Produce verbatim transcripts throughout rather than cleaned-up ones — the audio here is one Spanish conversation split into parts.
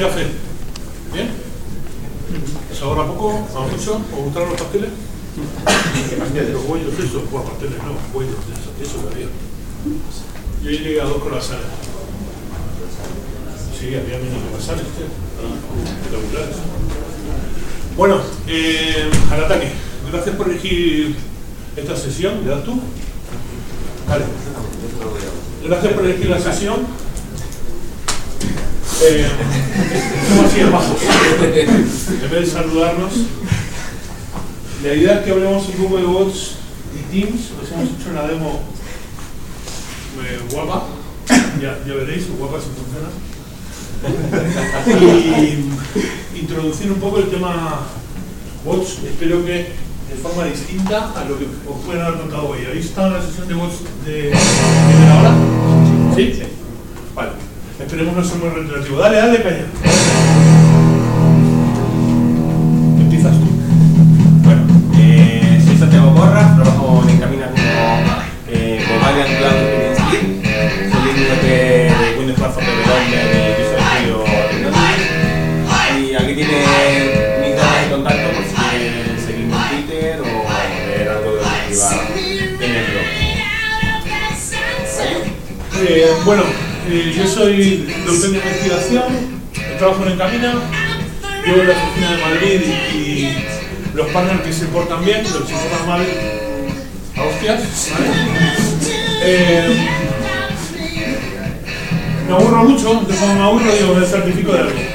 café? ¿Bien? ¿Os ahorra poco? ¿A mucho? ¿Os gustaron los pasteles? Los bollos esos, bueno, pasteles no, bollos, eso, eso que había. Yo llegué a dos croissants. Sí, había menos croissants, tío. Espectaculares. Bueno, eh, al ataque. Gracias por elegir esta sesión. ¿Le das tú? Vale. Gracias por elegir la sesión. Eh, ¿Cómo así abajo? En vez de saludarnos, la idea es que hablemos un poco de bots y teams. Os hemos hecho una demo eh, guapa, ya, ya veréis, guapa si funciona. Y introducir un poco el tema bots, espero que de forma distinta a lo que os pueden haber contado hoy. ¿Habéis estado en la sesión de bots de primera hora? ¿Sí? Sí. Vale. Esperemos no ser muy reiterativo. Dale, dale, caña. Empiezas tú. Bueno, eh, soy Santiago Porras, trabajo en Encamina como eh, Mobile and Cloud Experience Lead. Soy el líder de Windows Platform Development y Visual Studio Technology. Y aquí tiene mis datos de contacto por si quieren seguirme en Twitter o ver algo de lo que escriba en el blog. Eh, bueno. Eh, yo soy doctor de investigación, trabajo en Encamina, llevo en la oficina de Madrid y, y los partners que se portan bien, los que se portan mal, a hostias, ¿vale? Eh, me aburro mucho, entonces cuando me aburro digo me certifico de algo.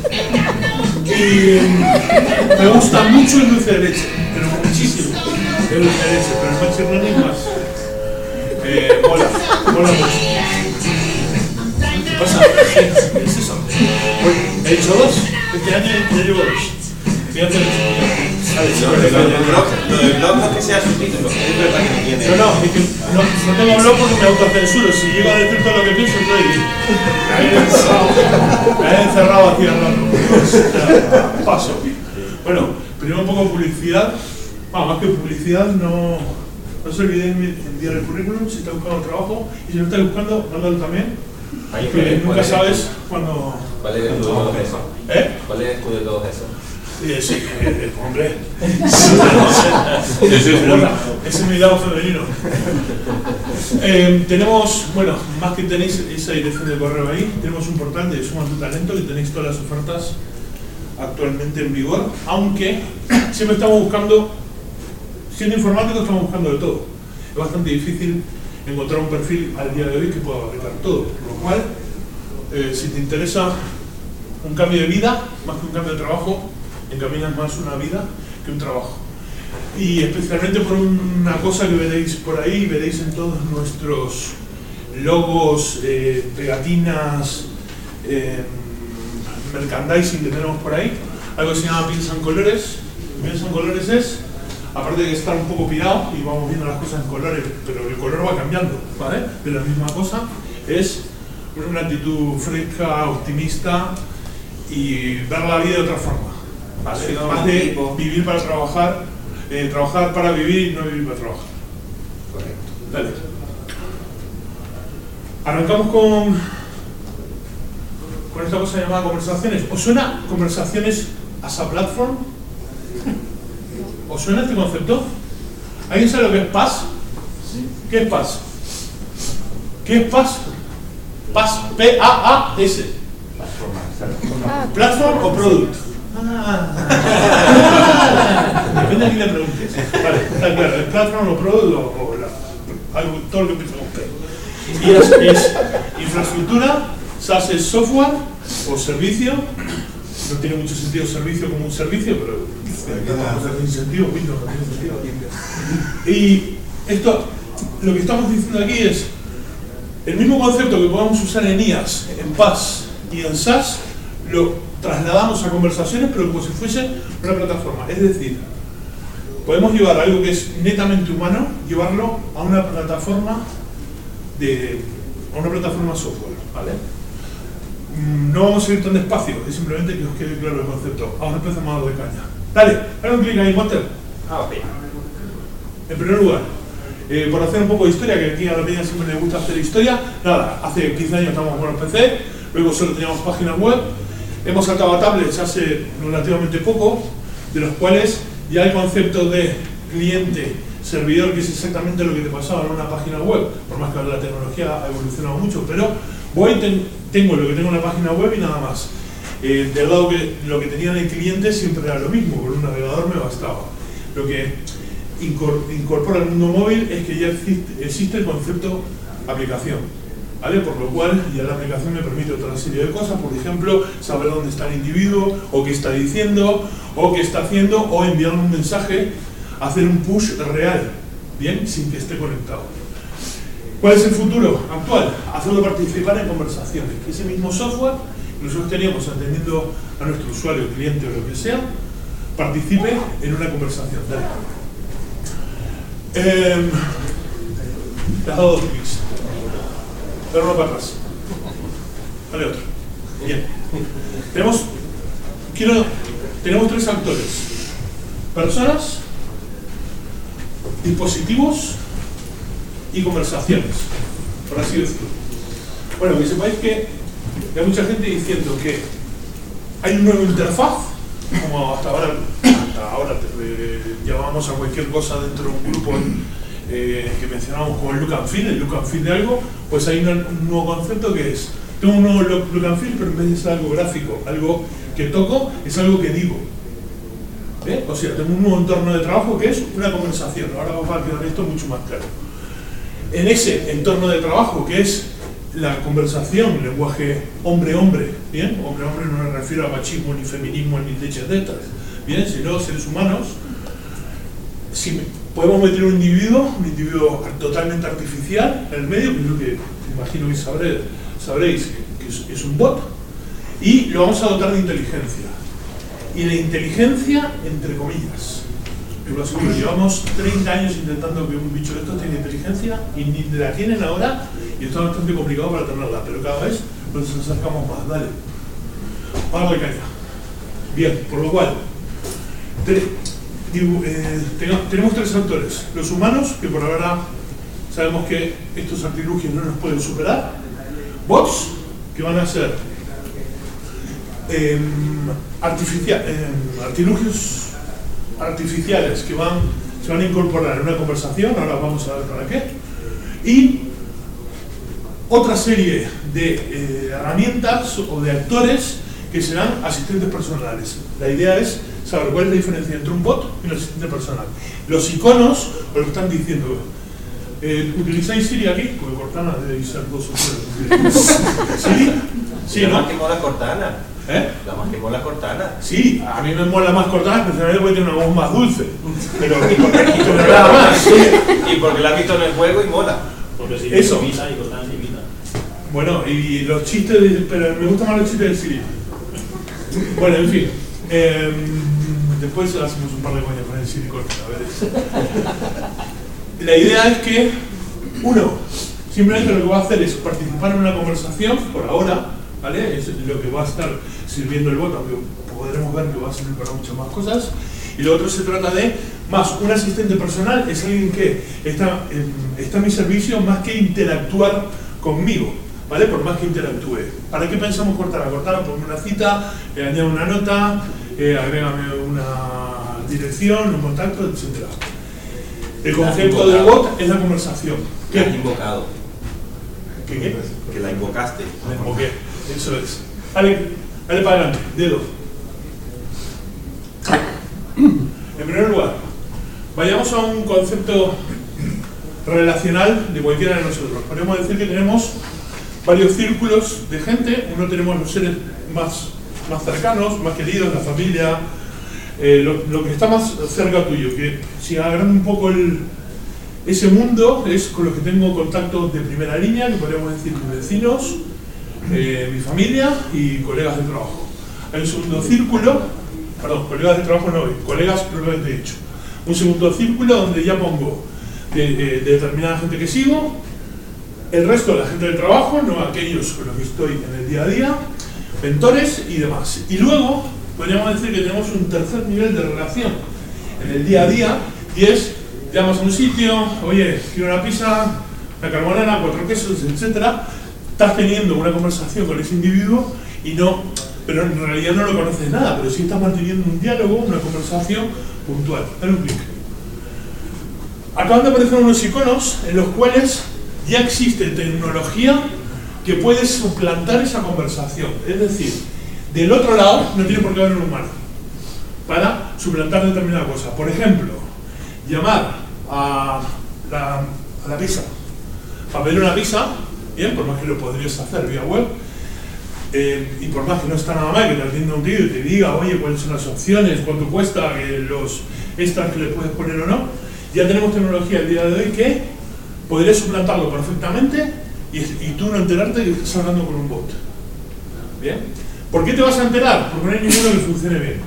Y me gusta mucho el dulce de leche, pero muchísimo el dulce de leche, pero el machine learning más. Eh, mola, mola mucho. ¿Qué pasa? ¿Qué es eso? He hecho dos. Este año ya llevo dos. Fíjate lo del blog, lo del blog no es que sea subtítulo, es verdad que no tiene. No, no, es que no, no tengo blog porque me autocensuro. Si llego a decir todo lo que pienso, estoy. Me he encerrado. Me he encerrado aquí hablando. Paso. Bueno, primero un poco de publicidad. Bueno, más que publicidad, no. No se olviden de enviar el currículum si está buscando trabajo. Y si no está buscando, mándalo también. Ahí que nunca sabes cuando... ¿Cuál es el de todos esos? ¿Eh? ¿Cuál es el de todos esos? Sí, sí, eh, hombre. Ese es mi lado femenino. Eh, tenemos, bueno, más que tenéis esa dirección de correo ahí, tenemos un portal de Suma tu Talento que tenéis todas las ofertas actualmente en vigor, aunque siempre estamos buscando, siendo informáticos estamos buscando de todo. Es bastante difícil encontrar un perfil al día de hoy que pueda abarcar todo, por lo cual, eh, si te interesa un cambio de vida, más que un cambio de trabajo, encaminas más una vida que un trabajo. Y especialmente por una cosa que veréis por ahí, veréis en todos nuestros logos, eh, pegatinas, eh, merchandising que tenemos por ahí, algo que se llama Piensa en Colores. Piensa en Colores es, aparte de estar un poco pirado y vamos viendo las cosas en colores, pero el color va cambiando, ¿vale? De la misma cosa, es una actitud fresca, optimista y ver la vida de otra forma, ¿vale? Sí, más de tipo. Vivir para trabajar, eh, trabajar para vivir y no vivir para trabajar. Correcto. Dale. Arrancamos con, con esta cosa llamada conversaciones. ¿Os suena conversaciones as a platform? ¿Os suena este concepto? ¿Alguien sabe lo que es P A S? ¿Qué es P A S? ¿Qué es P A S? P A S, P A A S. ¿Platform o product? Ah. Depende de quién le preguntes. Vale, está claro, ¿es platform o product o, o la, algo, todo lo que empieza con P? Y es, es infraestructura, SaaS es software o servicio. No tiene mucho sentido servicio como un servicio, pero tiene sentido, Windows no tiene sentido. Y esto, lo que estamos diciendo aquí es el mismo concepto que podemos usar en I A S, en P A S y en SaaS, lo trasladamos a conversaciones, pero como si fuese una plataforma. Es decir, podemos llevar algo que es netamente humano, llevarlo a una plataforma de, a una plataforma software, ¿vale? No vamos a ir tan despacio, es simplemente que os quede claro el concepto. Ahora empezamos a dar de caña. Dale, dale un clic ahí, Monster. Ah, ok. En primer lugar, eh, por hacer un poco de historia, que aquí a la peña siempre le gusta hacer historia, nada, hace quince años estábamos con los P C, luego solo teníamos páginas web, hemos saltado a tablets hace relativamente poco, de los cuales ya el concepto de cliente-servidor, que es exactamente lo que te pasaba en una página web, por más que ahora la tecnología ha evolucionado mucho, pero voy ten, tengo lo que tengo en una página web y nada más. Eh, del lado que lo que tenía en el cliente siempre era lo mismo, con un navegador me bastaba. Lo que incorpora el mundo móvil es que ya existe, existe el concepto aplicación, ¿vale? Por lo cual ya la aplicación me permite otra serie de cosas, por ejemplo, saber dónde está el individuo, o qué está diciendo, o qué está haciendo, o enviar un mensaje, hacer un push real, bien, sin que esté conectado. ¿Cuál es el futuro actual? Hacerlo participar en conversaciones, que ese mismo software que nosotros teníamos atendiendo a nuestro usuario, cliente o lo que sea, participe en una conversación. Dale. Eh, te has dado dos clics. Pero no para atrás. Dale otro. Bien. Tenemos, quiero, tenemos tres actores. Personas, dispositivos y conversaciones, por así decirlo. Bueno, que sepáis que hay mucha gente diciendo que hay una nueva interfaz, como hasta ahora, hasta ahora eh, llamábamos a cualquier cosa dentro de un grupo eh, que mencionábamos como el look and feel, el look and feel de algo, pues hay una, un nuevo concepto que es, tengo un nuevo look, look and feel, pero en vez de ser algo gráfico, algo que toco, es algo que digo. ¿Eh? O sea, tengo un nuevo entorno de trabajo que es una conversación. Ahora vamos a quedar esto mucho más claro. En ese entorno de trabajo que es la conversación, lenguaje hombre-hombre, ¿bien? Hombre-hombre no me refiero a machismo, ni feminismo, ni leches de estas, ¿bien? Sino seres humanos. Si podemos meter un individuo, un individuo totalmente artificial en el medio, que es lo que imagino que sabré, sabréis que es, es un bot, y lo vamos a dotar de inteligencia. Y la inteligencia, entre comillas. Lo aseguro, llevamos treinta años intentando que un bicho de estos tenga inteligencia y ni la tienen ahora y está bastante complicado para tenerla, pero cada vez nos acercamos más. Dale. Vamos de caña. Bien, por lo cual, te, digo, eh, tenemos, tenemos tres actores. Los humanos, que por ahora sabemos que estos artilugios no nos pueden superar. Bots, que van a ser eh, artificial, eh, artilugios artificiales que van, se van a incorporar en una conversación, ahora vamos a ver para qué, y otra serie de eh, herramientas o de actores que serán asistentes personales. La idea es saber cuál es la diferencia entre un bot y un asistente personal. Los iconos os lo están diciendo. Eh, ¿Utilizáis Siri aquí? Porque Cortana debe ser dos o tres. ¿Siri? Sí, la ¿no? más que mola Cortana. ¿Eh? La más que mola Cortana. Sí, a mí me mola más Cortana, especialmente porque tiene una voz más dulce. Pero, pero nada más. ¿Sí? Y porque la has visto en el juego y mola. Porque si Eso. imita y Cortana se imita. Bueno, y los chistes, de, pero me gustan más los chistes de Siri. Bueno, en fin. Eh, después hacemos un par de coñas con el Siri Cortana, a ver. La idea es que, uno, simplemente lo que va a hacer es participar en una conversación, por ahora, ¿vale? Es lo que va a estar sirviendo el bot, aunque podremos ver que va a servir para muchas más cosas. Y lo otro se trata de, más un asistente personal, es alguien que está, en, está a mi servicio más que interactuar conmigo, ¿vale? Por más que interactúe. ¿Para qué pensamos Cortana? Cortana, ponme una cita, eh, añade una nota, eh, agrégame una dirección, un contacto, etcétera. El concepto del bot es la conversación. Que has invocado. ¿Qué qué? Que la invocaste. La invoqué. Eso es. Dale, dale para adelante, dedo. En primer lugar, vayamos a un concepto relacional de cualquiera de nosotros. Podemos decir que tenemos varios círculos de gente. Uno tenemos los seres más, más cercanos, más queridos, la familia, eh, lo, lo que está más cerca tuyo. Que si agrando un poco el, ese mundo es con los que tengo contactos de primera línea, que podríamos decir mis vecinos, Eh, mi familia y colegas de trabajo. Hay un segundo círculo, perdón, colegas de trabajo no, colegas propiamente dicho. Un segundo círculo donde ya pongo de, de, de determinada gente que sigo, el resto de la gente del trabajo, no aquellos con los que estoy en el día a día, mentores y demás. Y luego podríamos decir que tenemos un tercer nivel de relación en el día a día, y es, llamas a un sitio, oye, quiero una pizza, una carbonara, cuatro quesos, etcétera. Estás teniendo una conversación con ese individuo y no pero en realidad no lo conoces nada, pero sí estás manteniendo un diálogo, una conversación puntual. Dale un clic. Acaban de aparecer unos iconos en los cuales ya existe tecnología que puede suplantar esa conversación. Es decir, del otro lado no tiene por qué haber un humano para suplantar determinada cosa. Por ejemplo, llamar a la, a la pizza para pedir una pizza, bien, por más que lo podrías hacer vía web, eh, y por más que no está nada mal que te atienda un tío y te diga, oye, cuáles son las opciones, cuánto cuesta, eh, los extras que le puedes poner o no, ya tenemos tecnología el día de hoy que podría suplantarlo perfectamente y, y tú no enterarte que estás hablando con un bot. ¿Bien? ¿Por qué te vas a enterar? Porque no hay ninguno que funcione bien.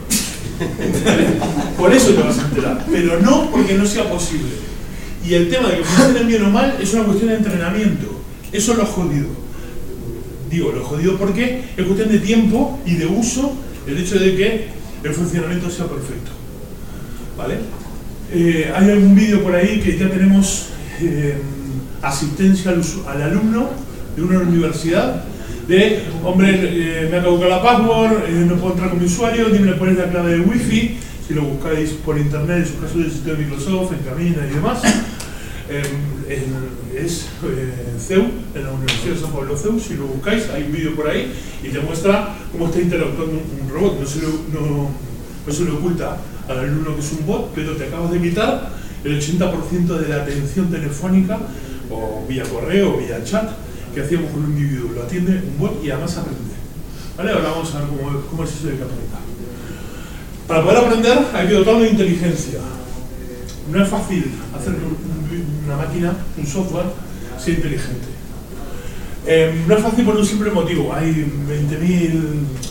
Por eso te vas a enterar, pero no porque no sea posible. Y el tema de que funcione bien o mal es una cuestión de entrenamiento. Eso es lo jodido. Digo, lo jodido porque es cuestión de tiempo y de uso el hecho de que el funcionamiento sea perfecto. ¿Vale? Eh, hay algún vídeo por ahí que ya tenemos eh, asistencia al, al alumno de una universidad de, hombre, eh, me ha caducado la password, eh, no puedo entrar con mi usuario, dime cuál es la clave de wifi, si lo buscáis por internet, en su caso del sitio de Microsoft, en Camina y demás. Eh, en, es eh, C E U, en la Universidad de San Pablo C E U, si lo buscáis, hay un vídeo por ahí y te muestra cómo está interactuando un, un robot, no se, lo, no, no se le oculta al alumno que es un bot, pero te acabas de quitar el ochenta por ciento de la atención telefónica o vía correo o vía chat que hacíamos con un individuo. Lo atiende un bot y además aprende. ¿Vale? Ahora vamos a ver cómo, cómo es eso de que aprenda. Para poder aprender hay que dotarlo de inteligencia. No es fácil hacer una máquina, un software, sea inteligente. Eh, no es fácil por un simple motivo. Hay veinte mil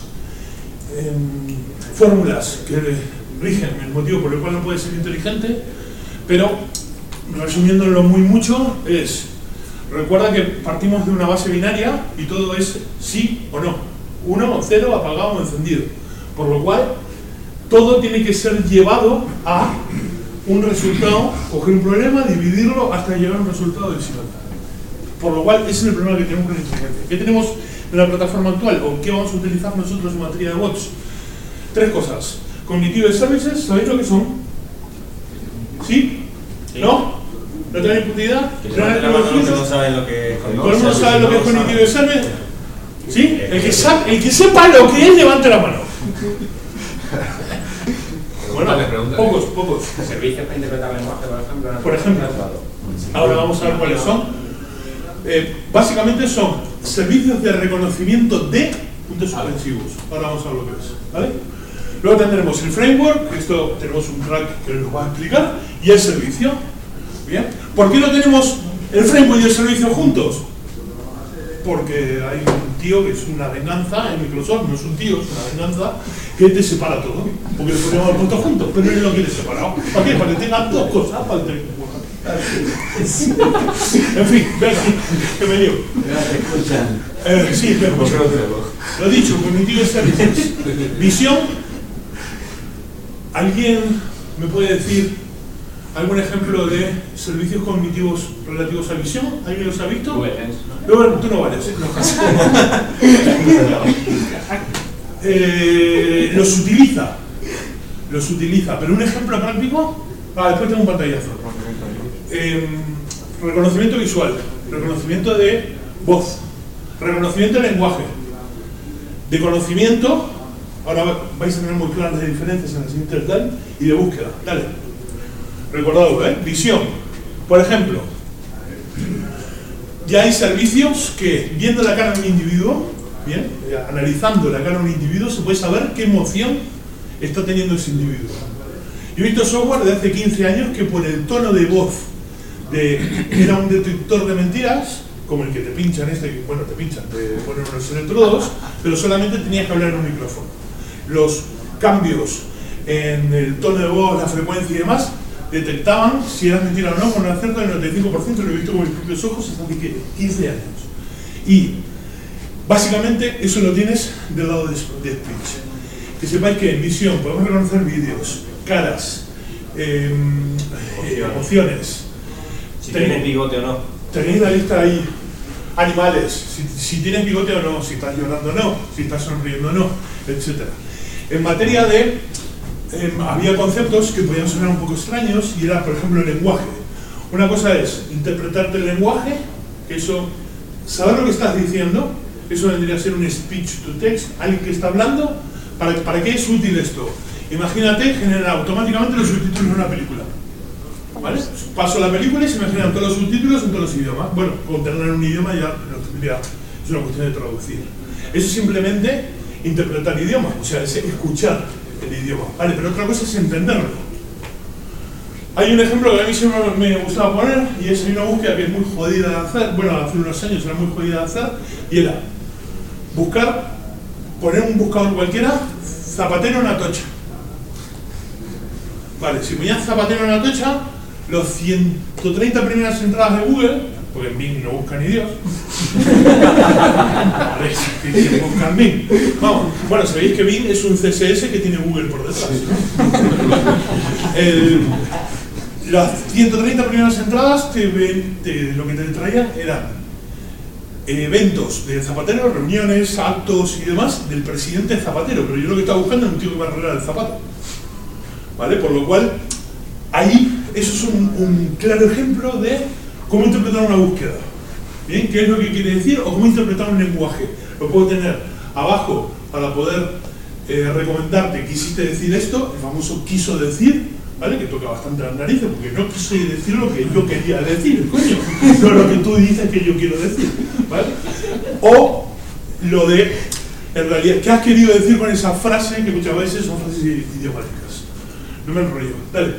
eh, fórmulas que rigen el motivo por el cual no puede ser inteligente, pero resumiéndolo muy mucho es, recuerda que partimos de una base binaria y todo es sí o no, uno o cero, apagado o encendido, por lo cual todo tiene que ser llevado a un resultado, coger un problema, dividirlo hasta llegar a un resultado decimal. Por lo cual ese es el problema que tenemos con la inteligencia. ¿Qué tenemos en la plataforma actual o qué vamos a utilizar nosotros en materia de bots? Tres cosas. Cognitive Services, ¿sabéis lo que son? ¿Sí? Sí. ¿No? ¿No tenéis puta idea? Que levanten la mano los que no saben lo que es ¿Todo el mundo sabe lo que es Cognitive Services? ¿Sí? Eh, El que, sabe, el que sepa lo que es, levante la mano. Bueno, pocos, pocos. Servicios para interpretar lenguaje, por ejemplo. Por ejemplo. Ahora vamos a ver cuáles son. Eh, básicamente son servicios de reconocimiento de puntos suspensivos. Ahora vamos a ver lo que es. ¿Vale? Luego tendremos el framework, esto tenemos un track que nos va a explicar, y el servicio. ¿Bien? ¿Por qué no tenemos el framework y el servicio juntos? Porque hay un tío que es una venganza en Microsoft, no es un tío, es una venganza que te separa todo. Porque lo podríamos haber puesto juntos, pero él lo quiere separado. ¿Para qué? Para que tengan dos cosas, para que en fin, venga, que me lío. Eh, sí, pero, lo dicho, Cognitive Services. Visión. ¿Alguien me puede decir algún ejemplo de servicios cognitivos relativos a visión? ¿Alguien los ha visto? No, no, tú no vales. No. eh, los utiliza. Los utiliza. Pero un ejemplo práctico. Ah, después tengo un pantallazo. Eh, reconocimiento visual. Reconocimiento de voz. Reconocimiento de lenguaje. De conocimiento. Ahora vais a tener muy claras las diferencias en el siguiente slide. Y de búsqueda. Dale. Recordadlo, ¿eh? Visión. Por ejemplo, ya hay servicios que, viendo la cara de un individuo, bien, analizando la cara de un individuo, se puede saber qué emoción está teniendo ese individuo. Yo he visto software de hace quince años que por el tono de voz de, era un detector de mentiras, como el que te pinchan este, que, bueno, te pinchan, te ponen unos electrodos, pero solamente tenías que hablar en un micrófono. Los cambios en el tono de voz, la frecuencia y demás, detectaban si era mentira o no con un acierto del noventa y cinco por ciento, lo he visto con mis propios ojos hace quince años. Y básicamente eso lo tienes del lado de, de speech. Que sepáis que en visión podemos reconocer vídeos, caras, eh, emociones. Si tenéis bigote o no. Tenéis la lista ahí. animales, si, si tienes bigote o no, si estás llorando o no, si estás sonriendo o no, etcétera. En materia de, eh, había conceptos que podían sonar un poco extraños y era, por ejemplo, el lenguaje. Una cosa es interpretarte el lenguaje, eso, saber lo que estás diciendo, eso vendría a ser un speech to text, alguien que está hablando. ¿Para, ¿Para qué es útil esto? Imagínate generar automáticamente los subtítulos de una película. ¿Vale? Paso la película y se me generan todos los subtítulos en todos los idiomas. Bueno, con tener un idioma ya lo tendría, es una cuestión de traducir. Eso es simplemente interpretar idiomas, o sea, es escuchar el idioma. Vale, pero otra cosa es entenderlo. Hay un ejemplo que a mí siempre me gustaba poner, y es una búsqueda que es muy jodida de hacer, bueno, hace unos años era muy jodida de hacer, y era buscar, poner un buscador cualquiera, Zapatero en Atocha. Vale, si ponías Zapatero en Atocha, los ciento treinta primeras entradas de Google, porque en Bing no busca ni Dios, ¿quién busca en Bing? Vamos, bueno, sabéis que Bing es un C S S que tiene Google por detrás, ¿no? El, las ciento treinta primeras entradas, te, te, lo que te traían eran eventos de Zapatero, reuniones, actos y demás del presidente Zapatero, pero yo lo que estaba buscando es un tío que me arreglara el zapato. ¿Vale? Por lo cual, ahí, eso es un, un claro ejemplo de cómo interpretar una búsqueda. ¿Bien? ¿Qué es lo que quiere decir? O cómo interpretar un lenguaje. Lo puedo tener abajo para poder eh, recomendarte, quisiste decir esto, el famoso quiso decir, ¿vale? Que toca bastante las narices, porque no quise decir lo que yo quería decir, coño, no lo que tú dices que yo quiero decir, ¿vale? O lo de, en realidad, ¿qué has querido decir con esa frase? Que muchas veces son frases idiomáticas. No me enrollo, dale.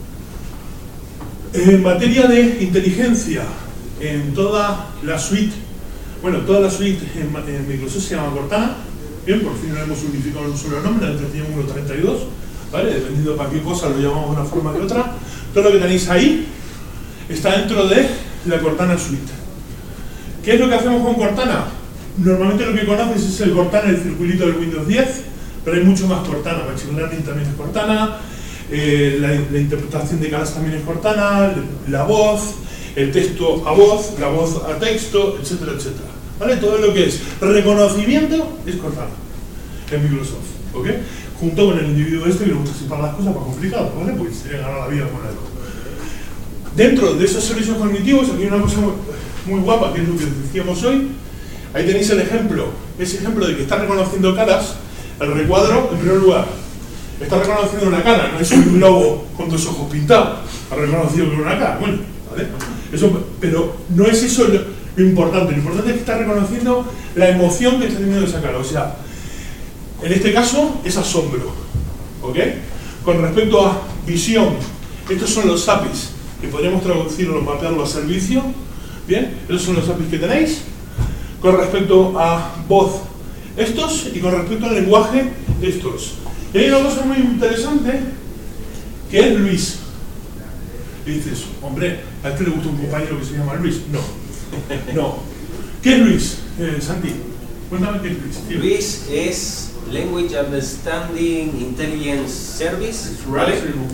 En materia de inteligencia, en toda la suite, bueno, toda la suite en, en Microsoft se llama Cortana, bien, por fin lo hemos unificado en un solo nombre, antes teníamos uno treinta y dos, ¿vale? Dependiendo de para qué cosa lo llamamos de una forma que otra. Todo lo que tenéis ahí está dentro de la Cortana Suite. ¿Qué es lo que hacemos con Cortana? Normalmente lo que conoces es el Cortana, el circulito del Windows diez, pero hay mucho más Cortana. Machine Learning también es Cortana, eh, la, la interpretación de caras también es Cortana, la voz, el texto a voz, la voz a texto, etcétera, etcétera. ¿Vale? Todo lo que es reconocimiento es Cortana en Microsoft, ¿ok? Junto con el individuo este que le gusta separar las cosas para complicadas, ¿vale? Porque se le gana la vida con algo. Dentro de esos servicios cognitivos, aquí hay una cosa muy, muy guapa, que es lo que decíamos hoy. Ahí tenéis el ejemplo, ese ejemplo de que está reconociendo caras. El recuadro, en primer lugar, está reconociendo una cara, no es un globo con dos ojos pintados, ha reconocido que una cara, bueno, ¿vale? Eso, pero no es eso lo, lo importante, lo importante es que está reconociendo la emoción que está teniendo esa cara, o sea, en este caso es asombro, ¿ok? Con respecto a visión, estos son los A P Is, que podríamos traducirlo, mapearlo a servicio, ¿bien? Estos son los A P Is que tenéis. Con respecto a voz, estos, y con respecto al lenguaje, estos. Y hay una cosa muy interesante, que es Luis. Y dices, hombre, ¿a este le gusta un compañero que se llama Luis? No, no. ¿Qué es Luis, eh, Santi? Cuéntame qué es Luis. Tío. Luis es Language Understanding Intelligence Service, ¿vale?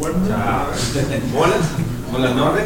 Mola, mola el nombre.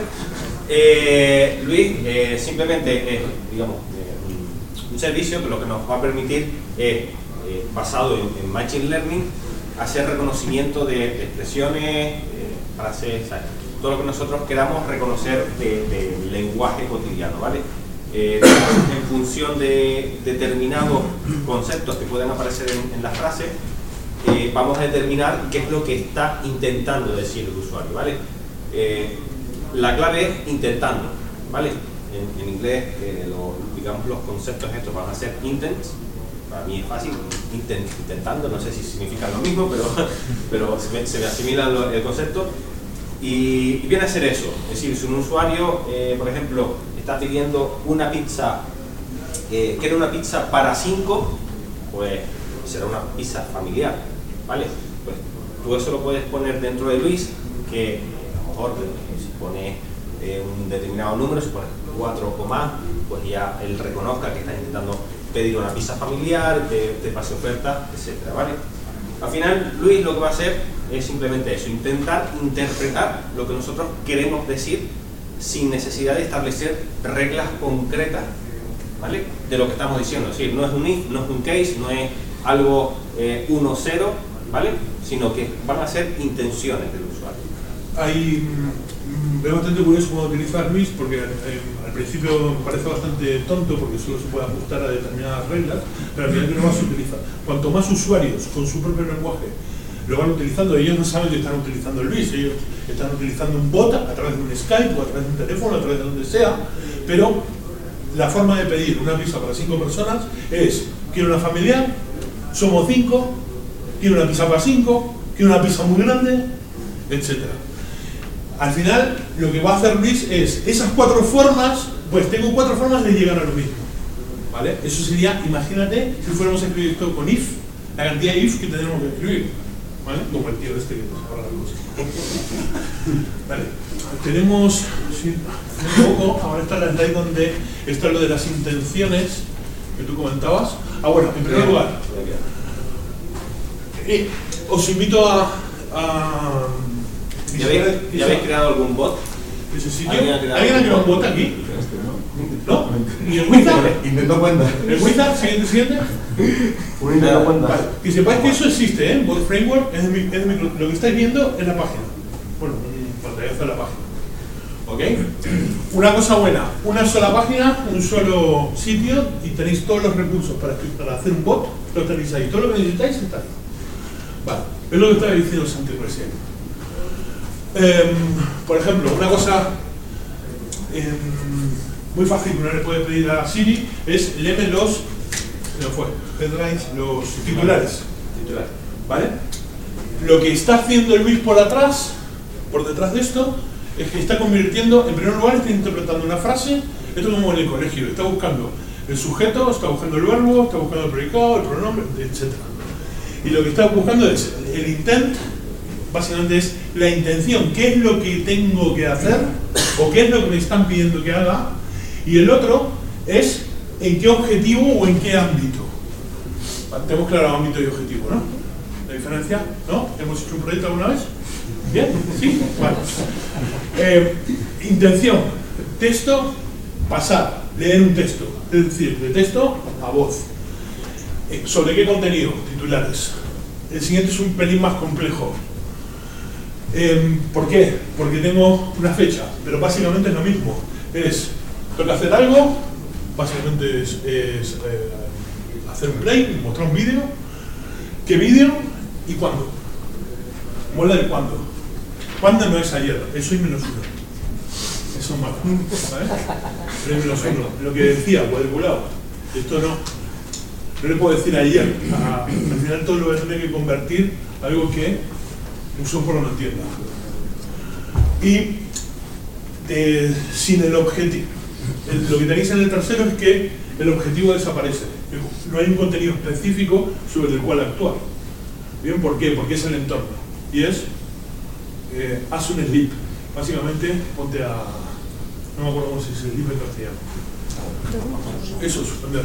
Eh, Luis eh, simplemente es, digamos, eh, un servicio que lo que nos va a permitir es, eh, basado en, en Machine Learning, hacer reconocimiento de, de expresiones, eh, frases, ¿sabes? Todo lo que nosotros queramos reconocer del de lenguaje cotidiano, ¿vale? Eh, en función de determinados conceptos que pueden aparecer en, en la frase, eh, vamos a determinar qué es lo que está intentando decir el usuario, ¿vale? Eh, la clave es intentando, ¿vale? En, en inglés, eh, lo, digamos, los conceptos estos van a ser intents. Para mí es fácil, intent, intentando, no sé si significa lo mismo, pero, pero se, me, se me asimila lo, el concepto. Y, y viene a ser eso, es decir, si un usuario, eh, por ejemplo, está pidiendo una pizza, eh, quiere una pizza para cinco, pues será una pizza familiar, ¿vale? Pues tú eso lo puedes poner dentro de Luis, que a lo mejor eh, si pones eh, un determinado número, si pones cuatro o más, pues ya él reconozca que está intentando pedir una pizza familiar, te, te pase oferta, etcétera, ¿vale? Al final, Luis lo que va a hacer es simplemente eso, intentar interpretar lo que nosotros queremos decir sin necesidad de establecer reglas concretas ¿vale? De lo que estamos diciendo. Es decir, no es un if, no es un case, no es algo eh, uno cero, ¿vale? Sino que van a ser intenciones del usuario. Hay, mm, es bastante curioso cómo utilizar Luis, porque eh, al principio me parece bastante tonto porque solo se puede ajustar a determinadas reglas, pero al final que lo vas a utilizar. Cuanto más usuarios con su propio lenguaje lo van utilizando, ellos no saben que están utilizando el Luis, ellos están utilizando un bot a través de un Skype o a través de un teléfono, a través de donde sea, pero la forma de pedir una pizza para cinco personas es: quiero una familiar, somos cinco, quiero una pizza para cinco, quiero una pizza muy grande, etcétera. Al final, lo que va a hacer Luis es, esas cuatro formas, pues tengo cuatro formas de llegar a lo mismo, ¿vale? Eso sería, imagínate, si fuéramos a escribir esto con if, la cantidad de if que tendremos que escribir, ¿vale? Como el tío este que nos habla la cosa. Vale, tenemos, sí, un poco, ahora está la slide donde está lo de las intenciones que tú comentabas. Ah, bueno, en primer lugar, eh, os invito a... a ¿Ya habéis, ¿Ya habéis creado algún bot? ¿Ese sitio? ¿Alguien ha creado ¿Alguien ha creado un bot aquí? ¿No? ¿Y el Wizard? Intento cuenta. ¿El Wizard? ¿Siguiente, siguiente? Un intento cuenta. Vale. Que sepáis que eso existe, ¿eh? Bot Framework es de mi, es de mi, lo que estáis viendo en la página. Bueno, un pantallazo de la página. ¿Ok? Una cosa buena, una sola página, un solo sitio y tenéis todos los recursos para, para hacer un bot, lo tenéis ahí. Todo lo que necesitáis está ahí. Vale, es lo que estaba diciendo Santi recién. Eh, por ejemplo, una cosa eh, muy fácil que uno le puede pedir a Siri es léeme los, no fue, headlines, los titulares. Titulares. ¿Vale? Lo que está haciendo Luis por atrás, por detrás de esto, es que está convirtiendo, en primer lugar está interpretando una frase, esto es como en el colegio, está buscando el sujeto, está buscando el verbo, está buscando el predicado, el pronombre, etcétera. Y lo que está buscando es el intent. Básicamente es la intención, qué es lo que tengo que hacer o qué es lo que me están pidiendo que haga, y el otro es en qué objetivo o en qué ámbito. Tenemos claro ámbito y objetivo, ¿no? ¿La diferencia? ¿No? ¿Hemos hecho un proyecto alguna vez? ¿Bien? ¿Sí? Vale. Eh, intención, texto, pasar, leer un texto, es decir, de texto a voz. Eh, ¿Sobre qué contenido? Titulares. El siguiente es un pelín más complejo. Eh, ¿Por qué? Porque tengo una fecha, pero básicamente es lo mismo. Es, tengo que hacer algo, básicamente es, es eh, hacer un play, mostrar un vídeo. ¿Qué vídeo? ¿Y cuándo? Mola el cuándo. ¿Cuándo no es ayer? Es hoy menos uno. Eso es malo, ¿vale? Hoy menos uno. Lo que decía, cuadriculado. Esto no. No le puedo decir ayer. A, al final todo lo voy a tener que convertir a algo que un software no entienda. Y eh, sin el objetivo. El, lo que tenéis en el tercero es que el objetivo desaparece. No hay un contenido específico sobre el cual actuar. ¿Bien? ¿Por qué? Porque es el entorno. Y es, eh, haz un sleep. Básicamente, ponte a... No me acuerdo cómo se dice sleep en castellano. Eso, suspender.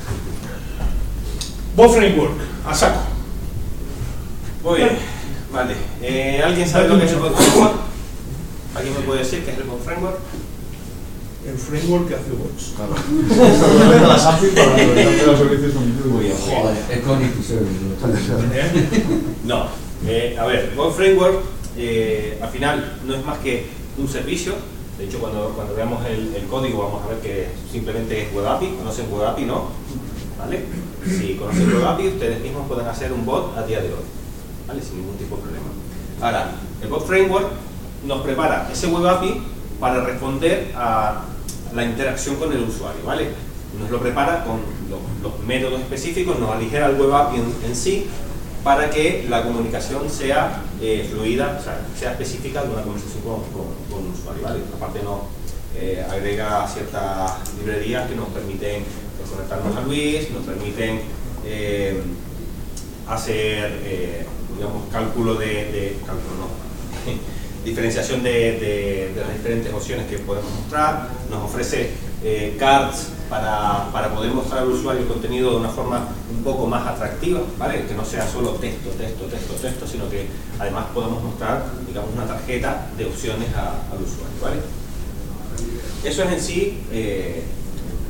Bot Framework, a saco. Muy bien. Vale. Eh, ¿Alguien sabe lo que es el Bot Framework? ¿Alguien me puede decir qué es el Bot Framework? El framework que hace bots. Claro. Las A P I para los los servicios son muy bien. Joder, es con ¿Eh? No. Eh, a ver, Bot Framework eh, al final no es más que un servicio. De hecho, cuando, cuando veamos el, el código vamos a ver que simplemente es Web A P I. ¿Conocen Web A P I? ¿No? ¿Vale? Si conocen Web A P I, ustedes mismos pueden hacer un bot a día de hoy. ¿Vale? Sin ningún tipo de problema. Ahora, el Bot Framework nos prepara ese Web A P I para responder a la interacción con el usuario, ¿vale? Nos lo prepara con los, los métodos específicos, nos aligera el Web A P I en, en sí para que la comunicación sea eh, fluida, o sea, sea específica de una conversación con, con, con un usuario, ¿vale? Aparte nos eh, agrega ciertas librerías que nos permiten conectarnos a Luis, nos permiten eh, hacer, eh, digamos, cálculo de, de cálculo no, diferenciación de, de, de las diferentes opciones que podemos mostrar, nos ofrece eh, cards para, para poder mostrar al usuario el contenido de una forma un poco más atractiva, ¿vale? Que no sea solo texto, texto, texto, texto, sino que además podemos mostrar, digamos, una tarjeta de opciones a, al usuario, ¿vale? Eso es en sí eh,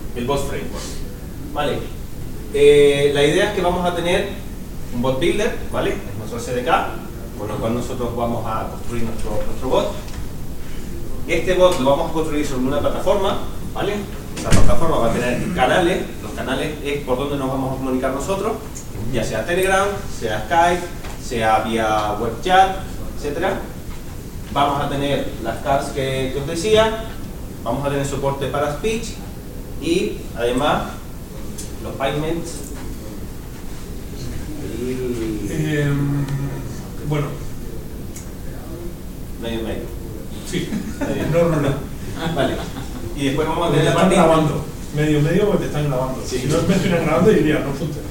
el bot framework. Vale. Eh, la idea es que vamos a tener un bot builder, ¿vale? Es nuestro S D K, con lo cual nosotros vamos a construir nuestro, nuestro bot. Este bot lo vamos a construir sobre una plataforma, ¿vale? Esta plataforma va a tener canales. Los canales es por donde nos vamos a comunicar nosotros, ya sea Telegram, sea Skype, sea vía web chat, etcétera. Vamos a tener las cards que, que os decía, vamos a tener soporte para speech y además los payments. Y... Eh, bueno, medio medio. sí, Medio. no, no, no. Vale. Y después vamos a Porque te tener la están parte grabando. Medio, medio, porque te están grabando. Sí. Si no me estuvieran grabando, diría, no funciona.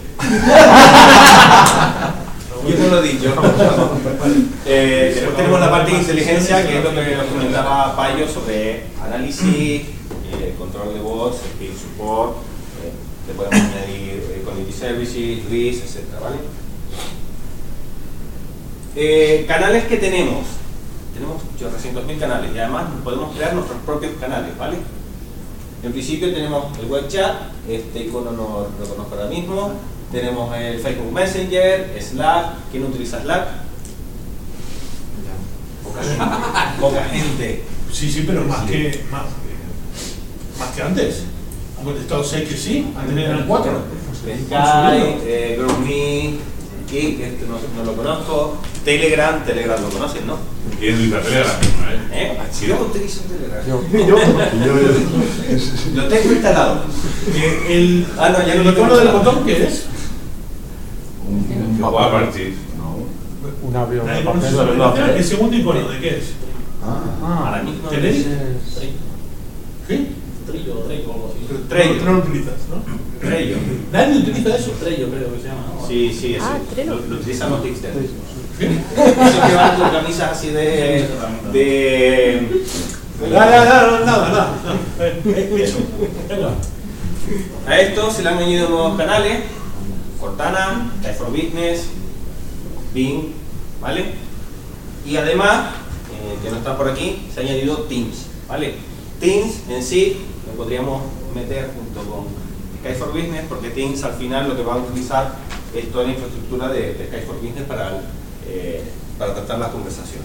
Yo no lo he dicho. eh, después tenemos la parte de inteligencia, que es lo que os comentaba Payo sobre análisis, eh, control de bots, speed support, eh, le podemos añadir eh, community services, risk, etcétera, ¿vale? Eh, canales que tenemos. Tenemos ochocientos mil canales y además podemos crear nuestros propios canales, ¿vale? En principio tenemos el web chat, este icono no lo conozco ahora mismo. Tenemos el Facebook Messenger, Slack. ¿Quién utiliza Slack? Poca gente. Poca gente. Sí, sí, pero más que, más, que- más que antes. Han contestado seis que sí, antes eran cuatro. Skype, eh, GroupMe, Kik, este no, no lo conozco. Telegram, Telegram lo conocen, ¿no? ¿Quién utiliza Telegram? ¿Eh? Yo utilizo Telegram. Yo, yo, yo, Lo tengo instalado. Eh, el, Ah, no, ya no el lo tengo icono del instalado. botón, ¿qué es? Que juega a partir. un avión. Nadie de conoce papel, esa no, aplicación. El segundo icono, ¿de qué es? Ah, Ahora mismo ¿Tenéis? es- ¿Qué? Trillo, Trello, algo así. Trello. No lo utilizas, ¿no? Trello. Nadie utiliza eso. Trello creo que se llama, ¿no? Sí, sí, sí. Ah, Trello. Lo, lo utilizan los hipsters. ¿Qué? Esos que van con camisas así de... de... Nada, nada, nada, nada. Eh, eh, eso. Venga. A esto se le han añadido nuevos canales, Cortana, Skype for Business, Bing, ¿vale? Y además, eh, que no está por aquí, se ha añadido Teams, ¿vale? Teams en sí lo podríamos meter junto con Skype for Business, porque Teams al final lo que va a utilizar es toda la infraestructura de, de Skype for Business para, eh, para tratar las conversaciones.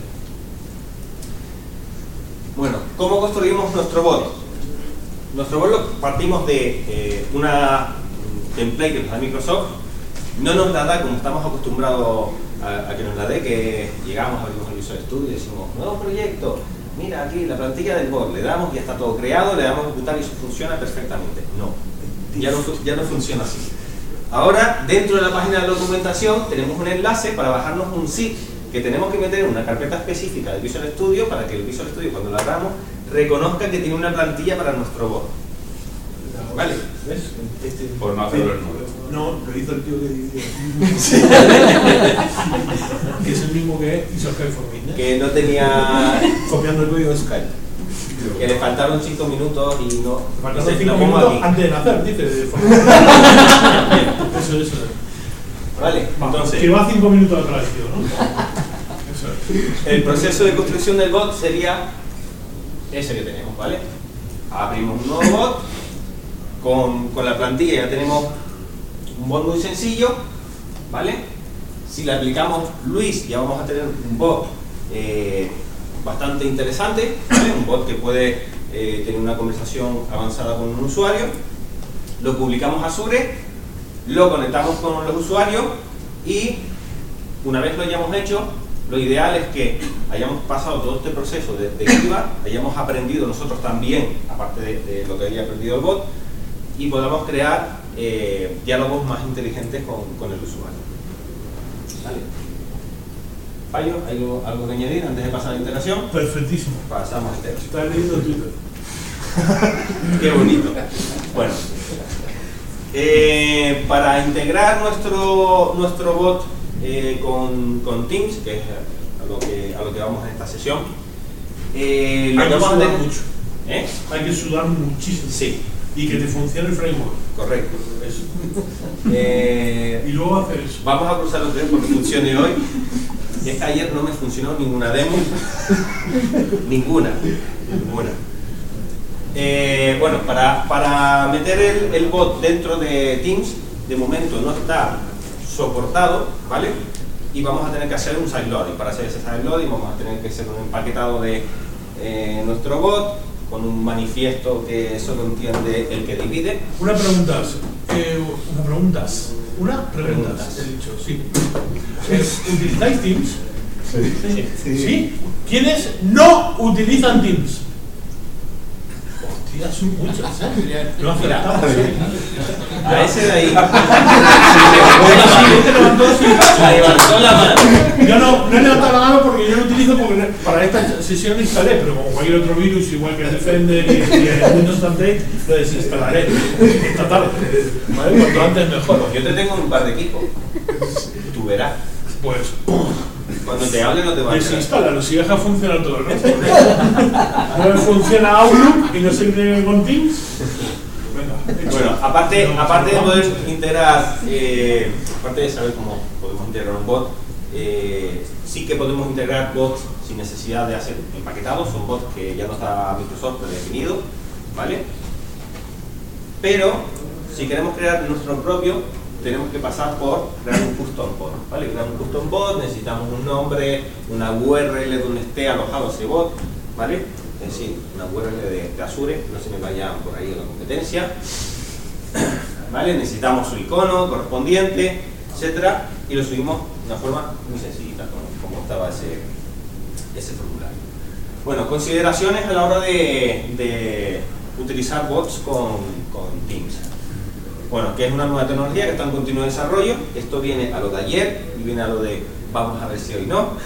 Bueno, ¿cómo construimos nuestro bot? Nuestro bot lo partimos de eh, una template que nos da Microsoft. No nos la da como estamos acostumbrados a, a que nos la dé, que llegamos, abrimos el Visual Studio y decimos, nuevo proyecto, mira aquí la plantilla del bot, le damos y ya está todo creado, le damos a ejecutar y eso funciona perfectamente. No, ya no, fu- ya no funciona así. Ahora, dentro de la página de documentación tenemos un enlace para bajarnos un zip que tenemos que meter en una carpeta específica del Visual Studio para que el Visual Studio, cuando lo abramos, reconozca que tiene una plantilla para nuestro bot. Vale. ¿Ves? Este, Por no hacerlo el nudo. No, lo hizo el tío que dividió. Que es el mismo que hizo Skype for Business. Que no tenía... Copiando el código de Skype. que le faltaron cinco minutos y no... Faltaron dice, cinco lo pongo minutos aquí. antes de nacer, dice. De forma- Eso, eso. Vale, entonces... Que va cinco minutos atrás, tío, ¿no? Eso es. El proceso de construcción del bot sería ese que tenemos, ¿vale? Abrimos un nuevo bot, con, con la plantilla ya tenemos un bot muy sencillo, ¿vale? Si le aplicamos Luis, ya vamos a tener un bot eh, bastante interesante, ¿vale? Un bot que puede eh, tener una conversación avanzada con un usuario. Lo publicamos a Azure, lo conectamos con los usuarios y una vez lo hayamos hecho, lo ideal es que hayamos pasado todo este proceso de, de criba, hayamos aprendido nosotros también, aparte de, de lo que había aprendido el bot, y podamos crear eh, diálogos más inteligentes con, con el usuario. ¿Vale? Payo, ¿algo, algo que añadir antes de pasar a la integración? Perfectísimo. Pasamos a integración. Estaba leyendo Twitter. Qué bonito. Bueno, eh, para integrar nuestro, nuestro bot eh, con, con Teams, que es a lo que, a lo que vamos en esta sesión, eh, lo Hay que que vamos a sudar tener- mucho. ¿Eh? Hay que sudar muchísimo. Sí, Y que te funcione el framework. correcto. Eso. Eh, Y luego hacer eso. Vamos a cruzar los dedos porque funcione hoy. Y es que ayer no me funcionó ninguna demo. Ninguna. Ninguna. Eh, bueno, para, para meter el, el bot dentro de Teams, de momento no está soportado, ¿vale? Y vamos a tener que hacer un sideloading. Para hacer ese sideloading vamos a tener que hacer un empaquetado de eh, nuestro bot con un manifiesto que solo entiende el que divide. Una pregunta, eh, una preguntas, una preguntas, Preguntas. he dicho, sí. Eh, ¿Utilizáis Teams? Sí. Sí. Sí. ¿Sí? ¿Quiénes no utilizan Teams? Hostia, son muchos, ¿eh? No acertamos, ¿eh? A ese de ahí. Este levantó así. Levantó la mano. Yo no, no he levantado la mano porque yo lo utilizo porque para esta sesión instalé, pero como cualquier otro virus, igual que el Defender y, y el Windows Update, lo desinstalaré esta tarde. ¿Vale? Cuanto antes mejor. Yo te tengo un par de equipos. Tú verás. Pues, Cuando te hable no te va a enterar. desinstálalo, si deja funcionar todo el resto. No me funciona Outlook y no se integra con Teams. Venga, hecho. Bueno, aparte, No, aparte de no, poder no. integrar, eh, aparte de saber cómo podemos integrar un bot, eh, sí que podemos integrar bots sin necesidad de hacer empaquetados, son bots que ya no está Microsoft predefinido, ¿vale? Pero si queremos crear nuestro propio, tenemos que pasar por crear un custom bot, ¿vale? Crear un custom bot, necesitamos un nombre, una U R L donde esté alojado ese bot, ¿vale? Es decir, una U R L de, de Azure, no se me vayan por ahí a la competencia, ¿vale? Necesitamos su icono correspondiente, etcétera, y lo subimos de una forma muy sencillita, como, como estaba ese, ese formulario. Bueno, consideraciones a la hora de, de utilizar bots con, con Teams. Bueno, que es una nueva tecnología que está en continuo desarrollo. Esto viene a lo de ayer y viene a lo de vamos a ver si hoy no.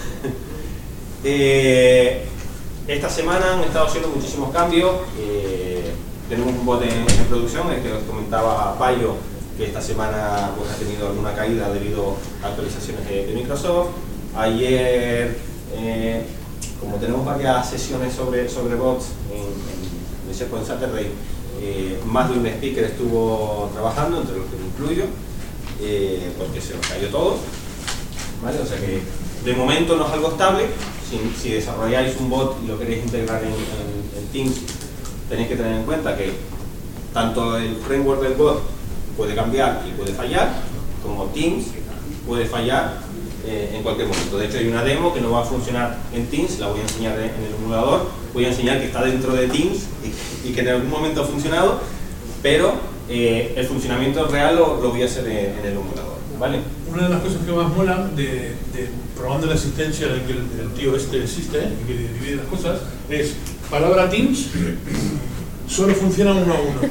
eh, esta semana han estado haciendo muchísimos cambios. Eh, tenemos un bot en, en producción, el que os comentaba Payo, que esta semana pues, ha tenido alguna caída debido a actualizaciones de, de Microsoft. Ayer, eh, como tenemos varias sesiones sobre, sobre bots en, en, en SharePoint Saturday, Eh, más de un speaker estuvo trabajando, entre los que me incluyo, eh, porque se nos cayó todo, ¿vale? O sea que de momento no es algo estable. Si, si desarrolláis un bot y lo queréis integrar en, en, en Teams, tenéis que tener en cuenta que tanto el framework del bot puede cambiar y puede fallar, como Teams puede fallar eh, en cualquier momento. De hecho hay una demo que no va a funcionar en Teams, la voy a enseñar en el emulador, voy a enseñar que está dentro de Teams y, y que en algún momento ha funcionado, pero eh, el funcionamiento real lo, lo voy a hacer en, en el emulador, ¿vale? Una de las cosas que más molan de, de probando la asistencia del que el, el tío este existe y que divide las cosas es palabra Teams solo funciona uno a uno.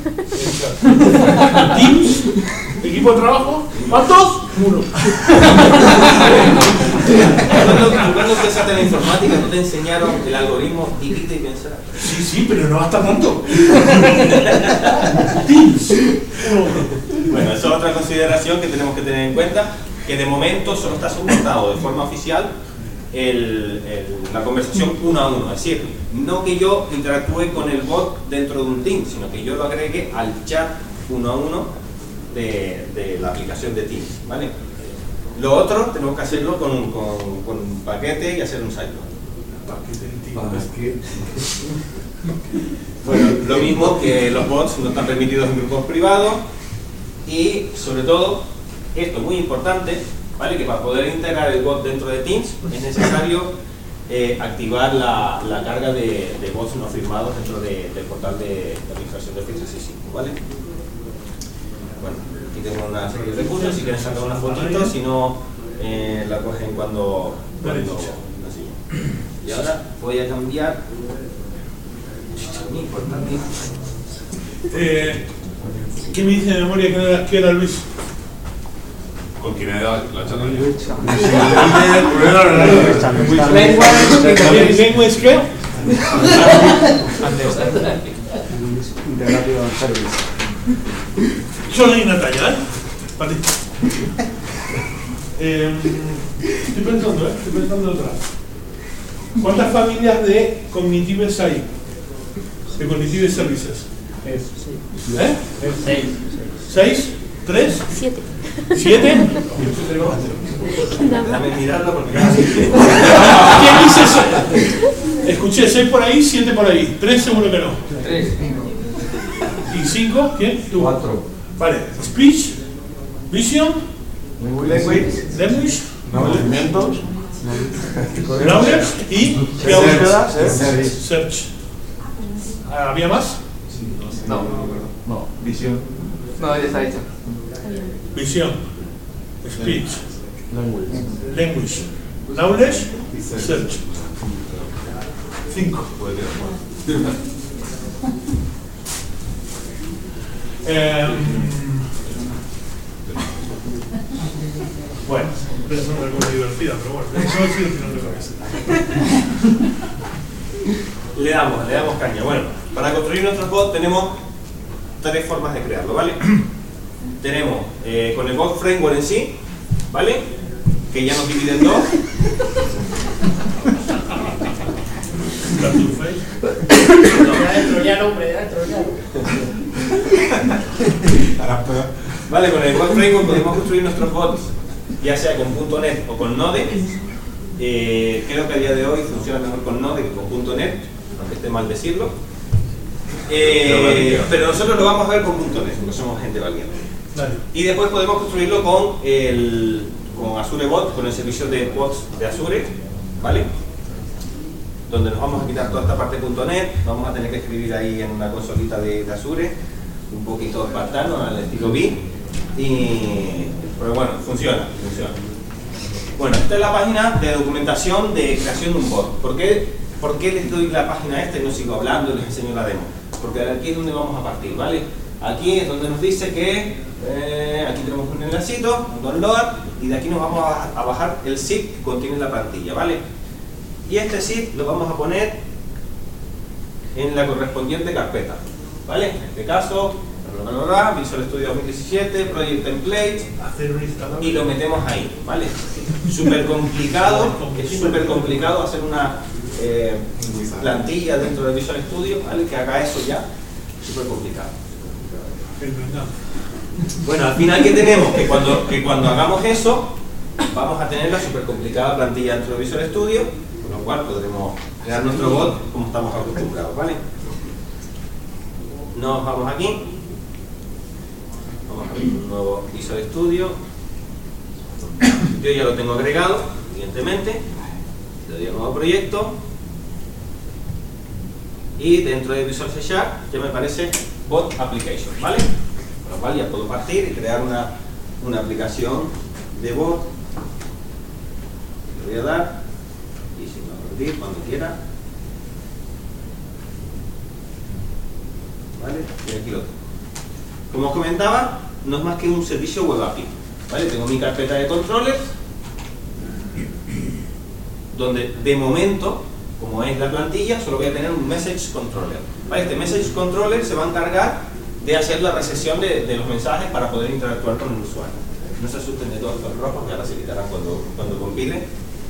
Teams, equipo de trabajo, ¿cuántos? Uno. Cuando, cuando empezaste la informática, ¿no te enseñaron el algoritmo divide y pensar? Sí, sí, pero no hasta tanto. Teams. Uno a uno. Bueno, esa es otra consideración que tenemos que tener en cuenta, que de momento solo está soportado de forma oficial el, el, la conversación uno a uno, es decir, no que yo interactúe con el bot dentro de un Teams, sino que yo lo agregue al chat uno a uno de, de la aplicación de Teams, ¿vale? Lo otro tenemos que hacerlo con, con, con un paquete y hacer un sideload. Bueno, lo mismo que los bots no están permitidos en grupos privados y sobre todo, esto es muy importante, ¿vale? Que para poder integrar el bot dentro de Teams es necesario eh, activar la, la carga de, de bots no firmados dentro de, del portal de, de administración de Office trescientos sesenta y cinco, ¿vale? Bueno, aquí tengo una serie de recursos, si quieren sacar una fotito, si no eh, la cogen cuando, cuando así. Y ahora voy a cambiar. Muy importante. Eh, ¿Qué me dice de memoria que era, que era Luis? ¿Con quién he dado la charla? ¿Language qué? Integration Service. Yo soy Natalia, ¿eh? Para ti. Eh, estoy pensando, ¿eh? Estoy pensando otra. ¿Cuántas familias de cognitives hay? De cognitive services. ¿Eh? Seis. ¿Seis? ¿Tres? Siete. ¿Siete? Déjame mirarlo porque ¿Quién dice eso? Escuché seis por ahí, siete por ahí. Tres seguro que no. Tres. cinco? ¿Quién? Tú. Cuatro. Vale. Speech, Vision, Language. Language, Movimientos. Knowledge y Búsquedas, ¿eh? Search. ¿Había más? No. No. Visión. No, ya está hecho. Visión, Speech, Language. Language, Knowledge, Search. Cinco. Eh, bueno, es una cosa divertida, pero bueno, eso ha sido el final de cabeza. Le damos, le damos caña. Bueno, para construir nuestros bots tenemos tres formas de crearlo, ¿vale? Tenemos eh, con el bot framework en sí, ¿vale? Que ya nos divide en dos. Ya dentro, ya no, hombre, ya dentro, ya. Vale, con el bot framework podemos construir nuestros bots, ya sea con .NET o con Node. Eh, creo que a día de hoy funciona mejor con Node que con .NET, aunque esté mal decirlo. Eh, pero nosotros lo vamos a ver con .NET, porque somos gente valiente. Dale. Y después podemos construirlo con, el, con Azure Bot, con el servicio de bots de Azure, ¿vale? Donde nos vamos a quitar toda esta parte .NET, vamos a tener que escribir ahí en una consolita de, de Azure, un poquito espartano, al estilo B, y, pero bueno, funciona, funciona. Bueno, esta es la página de documentación de creación de un bot. ¿Por qué, por qué les doy la página esta y no sigo hablando y les enseño la demo? Porque aquí es donde vamos a partir, ¿vale? Aquí es donde nos dice que eh, aquí tenemos un enlacito, un download, y de aquí nos vamos a, a bajar el zip que contiene la plantilla, ¿vale? Y este zip lo vamos a poner en la correspondiente carpeta, ¿vale? En este caso, bla, bla, bla, Visual Studio dos mil diecisiete, Project Template, Hacer un instalado. y lo metemos ahí, ¿vale? Súper complicado, es súper complicado hacer una eh, plantilla dentro de Visual Studio, ¿vale? Que haga eso ya, súper complicado. Bueno, al final, ¿qué tenemos? Que cuando, que cuando hagamos eso, vamos a tener la súper complicada plantilla dentro de Visual Studio, con lo cual podremos crear nuestro bot como estamos acostumbrados, ¿vale? Nos vamos aquí, vamos a abrir un nuevo Visual Studio. Yo ya lo tengo agregado, evidentemente. Le doy a nuevo proyecto. Y dentro de Visual C Sharp ya me aparece Bot Application, ¿vale? Con lo cual ya puedo partir y crear una, una aplicación de bot. Le voy a dar, y si me va a abrir cuando quiera. ¿Vale? Y aquí lo tengo. Como os comentaba, no es más que un servicio web A P I. ¿Vale? Tengo mi carpeta de controllers, donde de momento, como es la plantilla, solo voy a tener un message controller. ¿Vale? Este message controller se va a encargar de hacer la recepción de, de los mensajes para poder interactuar con el usuario. No se asusten de todos estos rojos, ya ahora se quitarán cuando, cuando compile.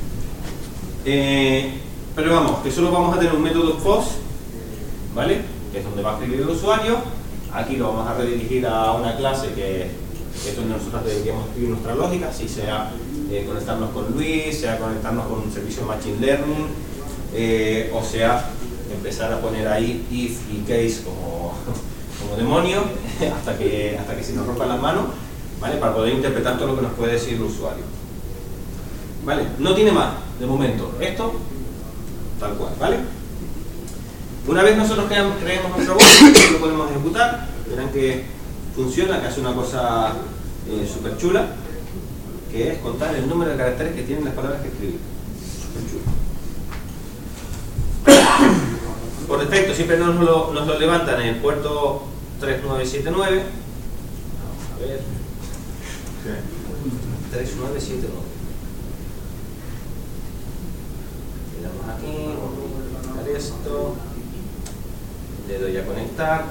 Eh, pero vamos, que solo vamos a tener un método post, ¿vale? Que es donde va a escribir el usuario. Aquí lo vamos a redirigir a una clase que es donde nosotros dediquemos a escribir nuestra lógica, si sea eh, conectarnos con Luis, sea conectarnos con un servicio de Machine Learning, eh, o sea empezar a poner ahí if y case como, como demonio hasta que, hasta que se nos rompan las manos, ¿vale? Para poder interpretar todo lo que nos puede decir el usuario. ¿Vale? No tiene más, de momento. Esto, tal cual, ¿vale? Una vez nosotros creamos, creemos nuestro bot, lo podemos ejecutar. Verán que funciona, que hace una cosa eh, súper chula, que es contar el número de caracteres que tienen las palabras que escribir. Súper chulo. Por defecto siempre nos lo, nos lo levantan en el puerto tres nueve siete nueve. Vamos a ver. tres nueve siete nueve. Le damos aquí, vamos a conectar esto. Le doy a conectar.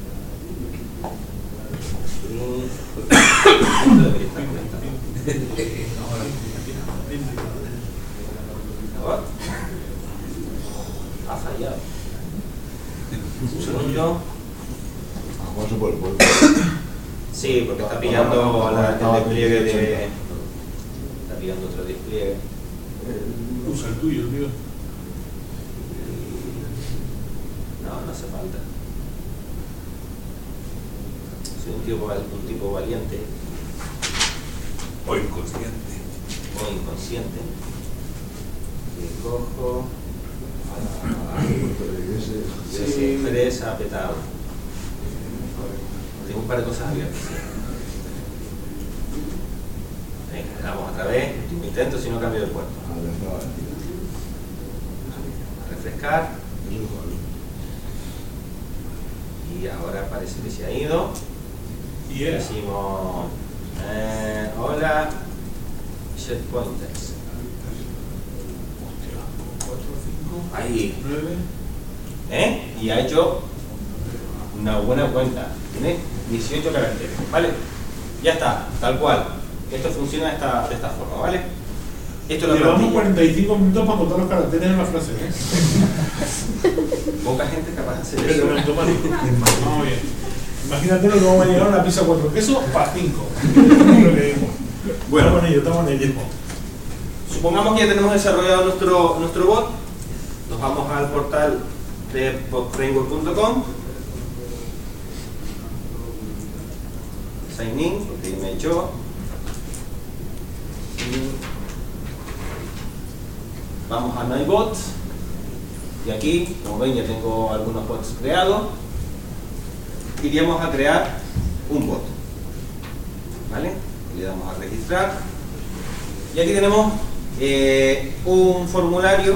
Y esto debería estar conectado. Ha fallado. Un segundo. Vamos a por el pueblo. Sí, porque está pillando la, el despliegue de. Está pillando otro despliegue. Usa el tuyo, tío. No, no hace falta. Soy un tipo, un tipo valiente O inconsciente. o inconsciente. Y cojo. Yo soy fresa, petado. Tengo un par de cosas abiertas. Venga, le damos otra vez. Último intento, si no cambio de puerto. Refrescar. Y ahora parece que se ha ido. Y Y era. decimos eh, hola checkpointers. Ahí. nueve. ¿Eh? Y ha hecho una buena cuenta. Tiene dieciocho caracteres, ¿vale? Ya está, tal cual. Esto funciona de esta, de esta forma, ¿vale? Esto lo Llevamos plantilla. cuarenta y cinco minutos para contar los caracteres en la frase. ¿eh? Poca gente capaz de hacer eso. Pero en automático. Vamos bien. Imagínate lo que vamos a llegar a una pizza cuatro quesos para cinco. Lo que digo. Bueno. Estamos en ello, estamos en ello. Supongamos que ya tenemos desarrollado nuestro, nuestro bot. Nos vamos al portal de botframework punto com. Sign in, porque me he hecho. Y vamos a My Bot. Y aquí, como ven, ya tengo algunos bots creados. Iríamos a crear un bot. ¿Vale? Le damos a registrar. Y aquí tenemos eh, un formulario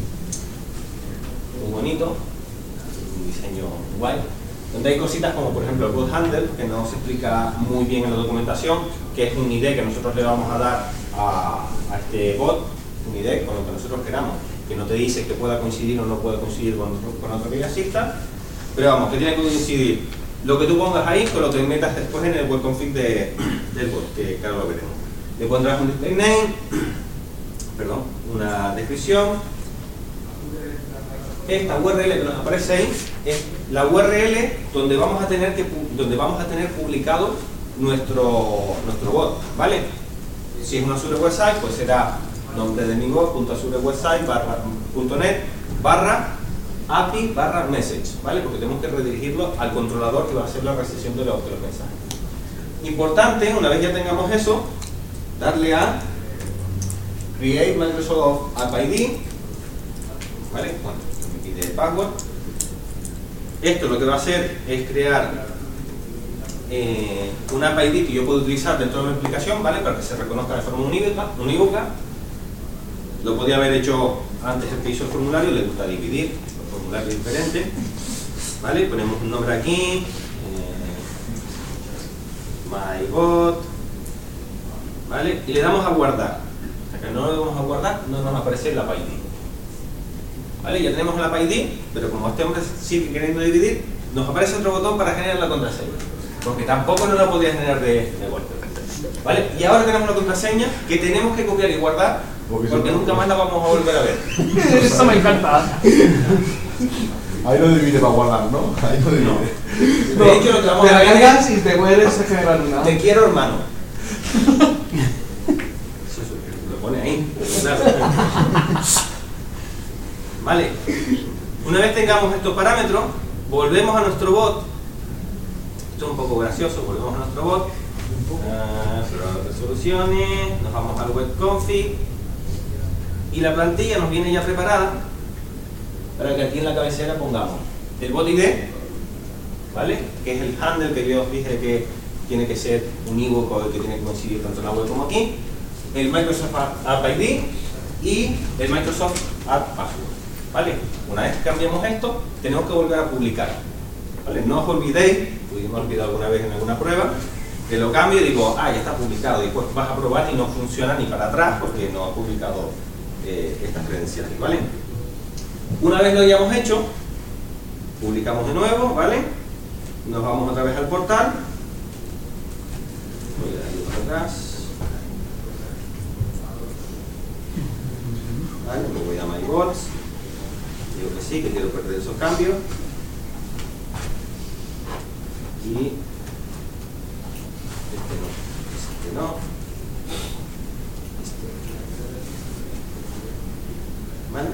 muy bonito, un diseño guay, donde hay cositas como por ejemplo el bot handle, que no se explica muy bien en la documentación, que es un I D que nosotros le vamos a dar a, a este bot, un I D con lo que nosotros queramos, que no te dice que pueda coincidir o no pueda coincidir con otro, con otro que ya exista, pero vamos, que tiene que coincidir lo que tú pongas ahí con lo que metas después en el web config de, del bot, que claro lo veremos. Le pondrás un display name, perdón, una descripción. Esta U R L que nos aparece ahí es la U R L donde vamos a tener que donde vamos a tener publicado nuestro nuestro bot, ¿vale? Si es una Azure website, pues será nombre de mi bot punto azure website barra punto net barra A P I barra message, ¿vale? Porque tenemos que redirigirlo al controlador que va a hacer la recepción de los, de los mensajes. Importante, una vez ya tengamos eso, darle a Create Microsoft App I D, ¿vale? Bueno, me quité el password. Esto lo que va a hacer es crear eh, una App I D que yo puedo utilizar dentro de mi aplicación, ¿vale? Para que se reconozca de forma unívoca. unívoca. Lo podía haber hecho antes el que hizo el formulario, le gusta dividir los formularios diferentes, ¿vale? Ponemos un nombre aquí, eh, MyBot, ¿vale? Y le damos a guardar. Hasta que no le damos a guardar, no nos aparece la App I D. ¿Vale? Ya tenemos la App I D, pero como este hombre sigue queriendo dividir, nos aparece otro botón para generar la contraseña. Porque tampoco no la podía generar de, de golpe. ¿Vale? Y ahora tenemos la contraseña que tenemos que copiar y guardar, porque, porque nunca más la vamos a volver a ver. Eso me encanta. Ahí lo divide para guardar, ¿no? Ahí lo divide. No. De hecho, lo que vamos Te a la ver cargas y te puedes generar una. te quiero, hermano. Eso lo pone ahí. Claro. Vale. Una vez tengamos estos parámetros, volvemos a nuestro bot. Esto es un poco gracioso, volvemos a nuestro bot. Uh, resoluciones, nos vamos al web config y la plantilla nos viene ya preparada para que aquí en la cabecera pongamos el bot I D, ¿vale? Que es el handle que yo os dije que tiene que ser unívoco y que tiene que coincidir tanto en la web como aquí, el Microsoft App I D y el Microsoft App Password, ¿vale? Una vez que cambiamos esto, tenemos que volver a publicar, ¿vale? No os olvidéis, pudimos olvidar alguna vez en alguna prueba, que lo cambio y digo, ah, ya está publicado, y después vas a probar y no funciona ni para atrás porque no ha publicado eh, estas credenciales, ¿vale? Una vez lo hayamos hecho, publicamos de nuevo, ¿vale? Nos vamos otra vez al portal, voy a ir para atrás, ¿vale? Me voy a MyBots, digo que sí, que quiero perder esos cambios, y este no, este no, este. ¿Vale?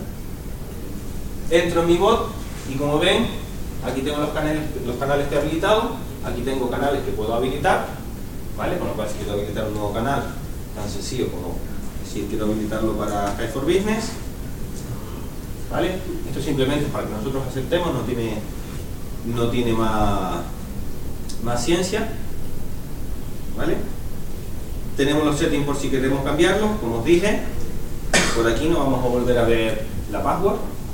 Entro en mi bot y como ven, aquí tengo los canales, los canales que he habilitado aquí tengo canales que puedo habilitar, ¿vale? Con lo cual si quiero habilitar un nuevo canal, tan sencillo como decir quiero habilitarlo para Skype for Business, ¿vale? Esto simplemente es para que nosotros aceptemos, no tiene, no tiene más, más ciencia, ¿vale? Tenemos los settings por si queremos cambiarlos, como os dije. Por aquí no vamos a volver a ver la password.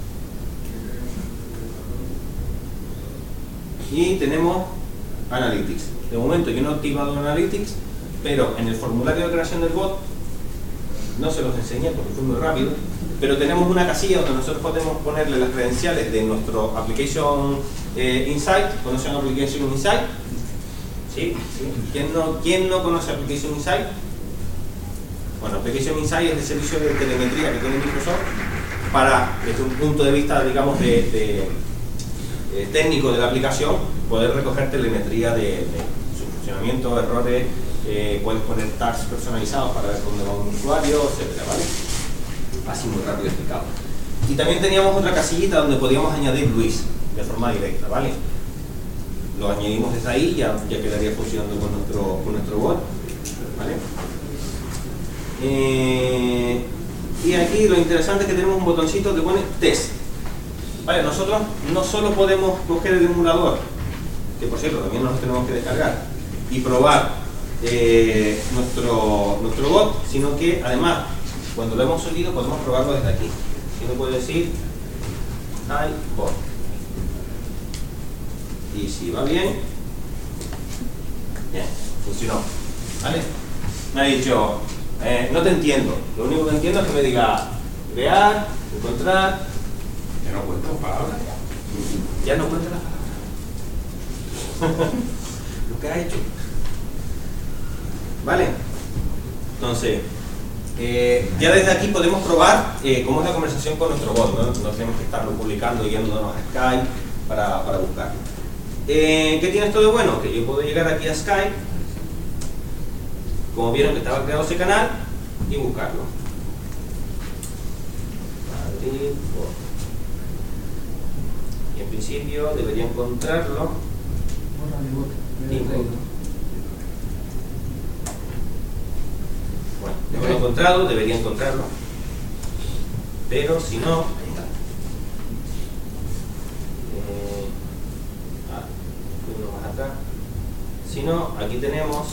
Y tenemos Analytics. De momento yo no he activado Analytics, pero en el formulario de creación del bot no se los enseñé porque fue muy rápido, pero tenemos una casilla donde nosotros podemos ponerle las credenciales de nuestro Application eh, Insight. ¿Conocen Application Insight? ¿Sí? ¿Sí? ¿Quién no, ¿Quién no conoce Application Insight? Bueno, Application Insight es el servicio de telemetría que tiene Microsoft para, desde un punto de vista, digamos, de, de, de técnico de la aplicación, poder recoger telemetría de, de su funcionamiento, errores, eh, puedes poner tags personalizados para ver dónde va un usuario, etcétera, ¿vale? Así muy rápido explicado. Y también teníamos otra casillita donde podíamos añadir Luis de forma directa, ¿vale? Lo añadimos desde ahí y ya, ya quedaría funcionando con nuestro, con nuestro bot, ¿vale? Eh, y aquí lo interesante es que tenemos un botoncito que pone test. Vale, nosotros no solo podemos coger el emulador, que por cierto también nos lo tenemos que descargar, y probar eh, nuestro, nuestro bot, sino que además cuando lo hemos subido podemos probarlo desde aquí. Aquí uno puede decir hi bot. Y si va bien, bien, funcionó. ¿Vale? Me ha dicho, eh, no te entiendo. Lo único que entiendo es que me diga crear, encontrar. Ya no cuento palabras. Ya no cuenta las palabras. Lo que ha hecho. ¿Vale? Entonces, eh, ya desde aquí podemos probar eh, cómo es la conversación con nuestro bot. No, no tenemos que estarlo publicando, yéndonos a Skype para, para buscarlo. Eh, ¿Qué tiene esto de bueno? Que yo puedo llegar aquí a Skype, como vieron que estaba creado ese canal, y buscarlo. Y en principio debería encontrarlo. Bueno, ya lo he encontrado, debería encontrarlo. Pero si no, ahí está. Eh, ah, uno más atrás. Si no, aquí tenemos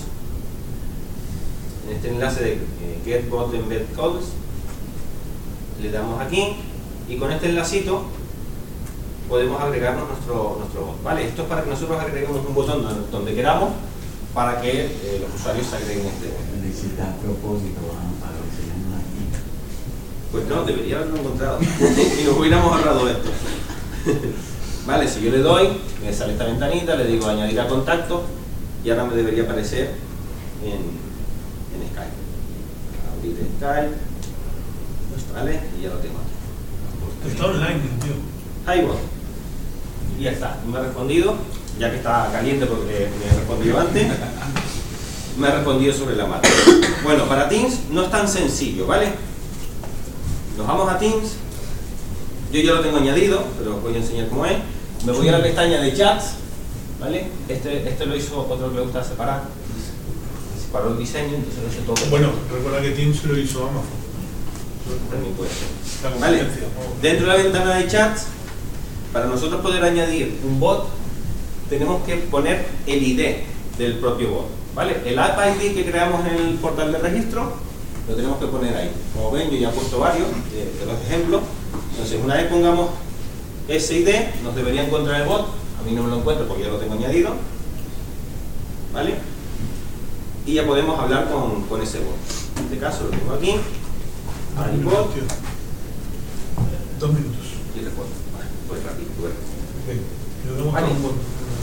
en este enlace de eh, Get Bot Embed Codes. Le damos aquí y con este enlacito podemos agregarnos nuestro, nuestro bot, ¿vale? Esto es para que nosotros agreguemos un botón donde, donde queramos para que eh, los usuarios se agreguen este bot. Necesita a propósito, ¿no? Para lo que se llama aquí. Pues no, debería haberlo encontrado y nos hubiéramos ahorrado esto. Vale, si yo le doy, me sale esta ventanita, le digo añadir a contacto y ahora me debería aparecer en, en Skype. Abrir Skype, ¿vale? Y ya lo tengo aquí. Está online, tío. Ahí voy. Y ya está, me ha respondido, ya que está caliente porque me ha respondido antes, me ha respondido sobre la marcha. Bueno, para Teams no es tan sencillo, ¿vale? Nos vamos a Teams, yo ya lo tengo añadido, pero os voy a enseñar cómo es. Me voy a la pestaña de chats, ¿vale? Este, este lo hizo otro que le gusta separar, separó el diseño, entonces lo hizo todo. Bueno, recuerda que Teams lo hizo Amazon. También puede ser. La ¿Vale? competencia. Dentro de la ventana de chats, para nosotros poder añadir un bot, tenemos que poner el I D del propio bot, ¿vale? El app I D que creamos en el portal de registro, lo tenemos que poner ahí. Como ven, yo ya he puesto varios de, de los ejemplos. Entonces, una vez pongamos ese I D, nos debería encontrar el bot. A mí no me lo encuentro porque ya lo tengo añadido, ¿vale? Y ya podemos hablar con, con ese bot. En este caso lo tengo aquí. Dos Hay bot. minutos, tío. Dos minutos. Y respondo. Vale, pues rápido. Bueno. Ok. Lo damos Vale. a un bot.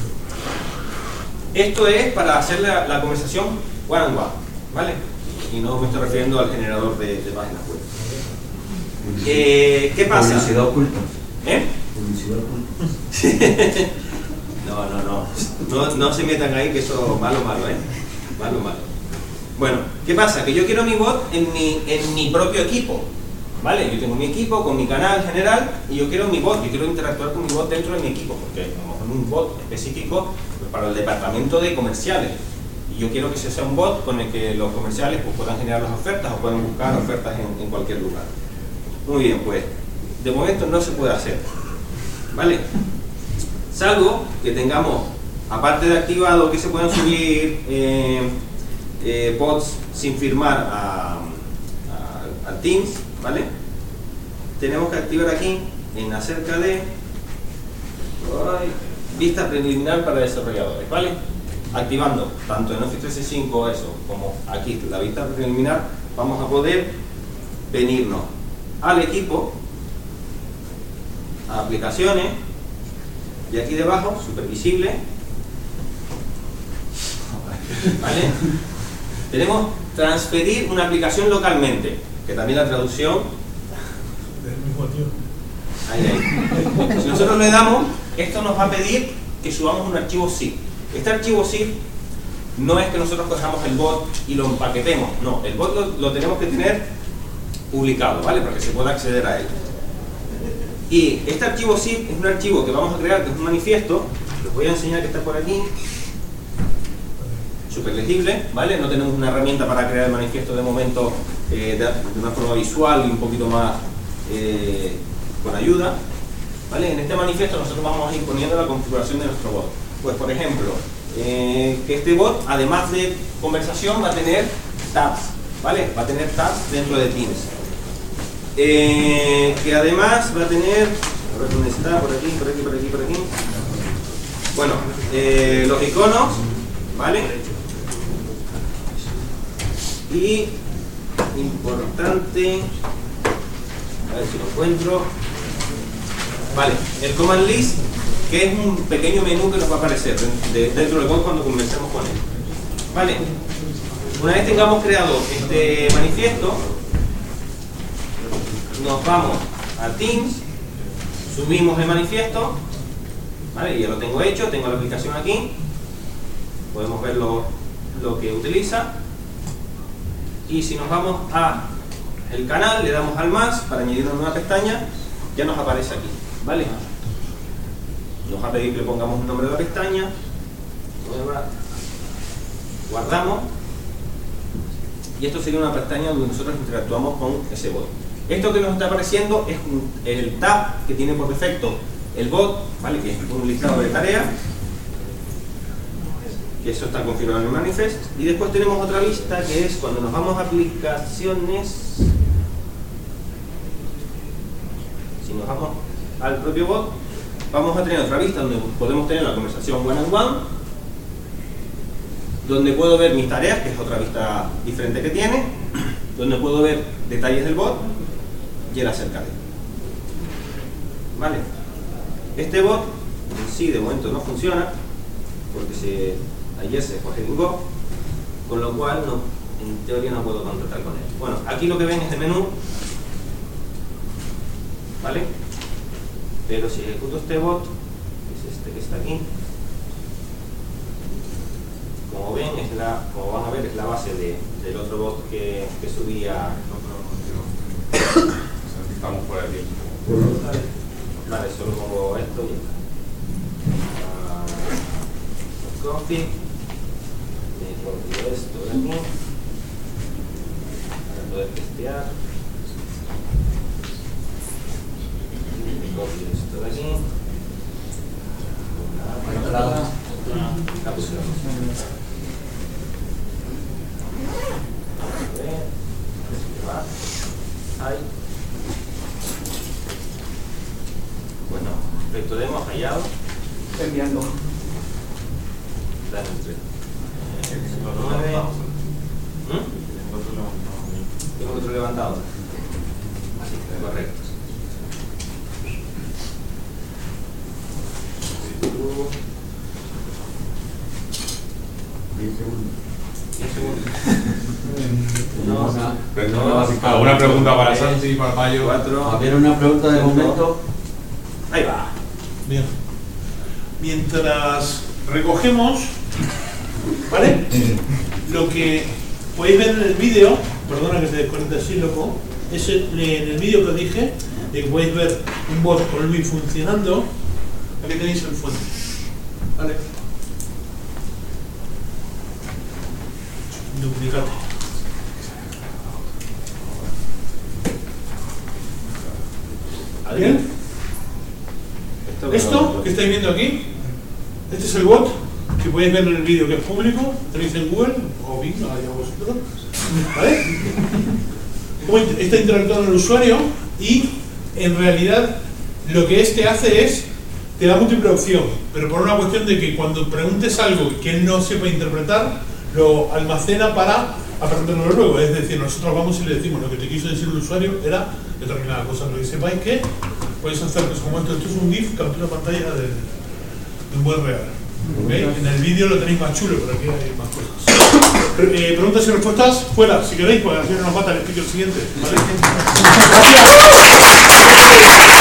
Esto es para hacer la, la conversación one on one, ¿vale? Y no me estoy refiriendo al generador de, de páginas web. Eh, ¿Qué pasa? Publicidad oculta. ¿Eh? Publicidad oculta. No, no, no, no. No se metan ahí que eso malo, malo, ¿eh? Malo, malo. Bueno, ¿qué pasa? Que yo quiero mi bot en mi, en mi propio equipo. ¿Vale? Yo tengo mi equipo con mi canal general y yo quiero mi bot, yo quiero interactuar con mi bot dentro de mi equipo, porque a lo mejor un bot específico pues, para el departamento de comerciales. Y yo quiero que ese sea un bot con el que los comerciales pues, puedan generar las ofertas o puedan buscar ofertas en, en cualquier lugar. Muy bien, pues de momento no se puede hacer. ¿Vale? Salvo que tengamos, aparte de activado, que se puedan subir eh, eh, bots sin firmar a, a, a Teams, ¿vale? Tenemos que activar aquí en acerca de ay, vista preliminar para desarrolladores, ¿vale? Activando tanto en Office trescientos sesenta y cinco eso como aquí la vista preliminar, vamos a poder venirnos al equipo, a aplicaciones, y aquí debajo, súper visible, ¿vale? Tenemos transferir una aplicación localmente, que también la traducción Del mismo tío. ahí, ahí. Si nosotros le damos, esto nos va a pedir que subamos un archivo zip. Este archivo zip no es que nosotros cojamos el bot y lo empaquetemos, no, el bot lo, lo tenemos que tener publicado, ¿vale? Para que se pueda acceder a él. Y este archivo zip es un archivo que vamos a crear, que es un manifiesto, les voy a enseñar que está por aquí, súper legible, ¿vale? No tenemos una herramienta para crear el manifiesto de momento eh, de, de una forma visual y un poquito más eh, con ayuda, ¿vale? En este manifiesto nosotros vamos a ir poniendo la configuración de nuestro bot. Pues por ejemplo, eh, que este bot, además de conversación, va a tener tabs, ¿vale? Va a tener tabs dentro de Teams. Eh, que además va a tener, a ver dónde está, por aquí, por aquí, por aquí, por aquí. Bueno, eh, los iconos, ¿vale? Y importante, a ver si lo encuentro. Vale, el command list, que es un pequeño menú que nos va a aparecer de, dentro del bot cuando comencemos con él. Vale, una vez tengamos creado este manifiesto, nos vamos a Teams, subimos el manifiesto, ¿vale? Ya lo tengo hecho, tengo la aplicación aquí, podemos ver lo, lo que utiliza, y si nos vamos a el canal, le damos al más para añadir una nueva pestaña, ya nos aparece aquí, ¿vale? Nos va a pedir que le pongamos un nombre de la pestaña, nueva, guardamos, y esto sería una pestaña donde nosotros interactuamos con ese bot. Esto que nos está apareciendo es el tab que tiene por defecto el bot, ¿vale? Que es un listado de tareas, que eso está configurado en el manifest, y después tenemos otra vista que es cuando nos vamos a aplicaciones, si nos vamos al propio bot, vamos a tener otra vista donde podemos tener la conversación one on one, donde puedo ver mis tareas, que es otra vista diferente que tiene, donde puedo ver detalles del bot y el acerca de él. Vale. Este bot en sí de momento no funciona porque se, ayer se dejó Go, con lo cual no, en teoría no puedo contactar con él. Bueno, aquí lo que ven es el menú, ¿vale? Pero si ejecuto este bot, que es este que está aquí, como ven, es la, como van a ver, es la base de, del otro bot que, que subía. Estamos por aquí. Vale, solo pongo esto y uh, config, me copio esto de aquí para poder testear, me copio esto de aquí, la pusieron. A ver, ¿qué va? Ahí. Bueno, respecto de hemos hallado, Enviando. dale entre nueve. ¿Mm? Tengo otro levantado. Correcto. diez segundos. diez segundos. No, ¿Alguna pregunta para Santi, para Mayo? cuatro. A ver, una pregunta de momento. Ahí va. Bien. Mientras recogemos, ¿vale? Lo que podéis ver en el vídeo, perdona que se desconecte así, loco, es el, en el vídeo que os dije, de que podéis ver un bot con el Luis funcionando. Aquí tenéis el fuente. ¿Vale? Duplicate. ¿Bien? Esto que estáis viendo aquí, este es el bot que podéis ver en el vídeo que es público, tenéis en Google o Bing, allá vosotros, ¿vale? Cómo está interactuando el usuario y en realidad lo que este hace es, te da múltiple opción, pero por una cuestión de que cuando preguntes algo que él no sepa interpretar, lo almacena para aprenderlo luego. Es decir, nosotros vamos y le decimos lo que te quiso decir el usuario era determinada cosa. Lo que sepáis que podéis hacer cosas como esto. Esto es un GIF, captura pantalla de, de un web real. ¿Okay? En el vídeo lo tenéis más chulo, pero aquí hay más cosas. Eh, preguntas y respuestas fuera, si queréis, pues así no nos mata el speaker siguiente. ¿Vale? Gracias.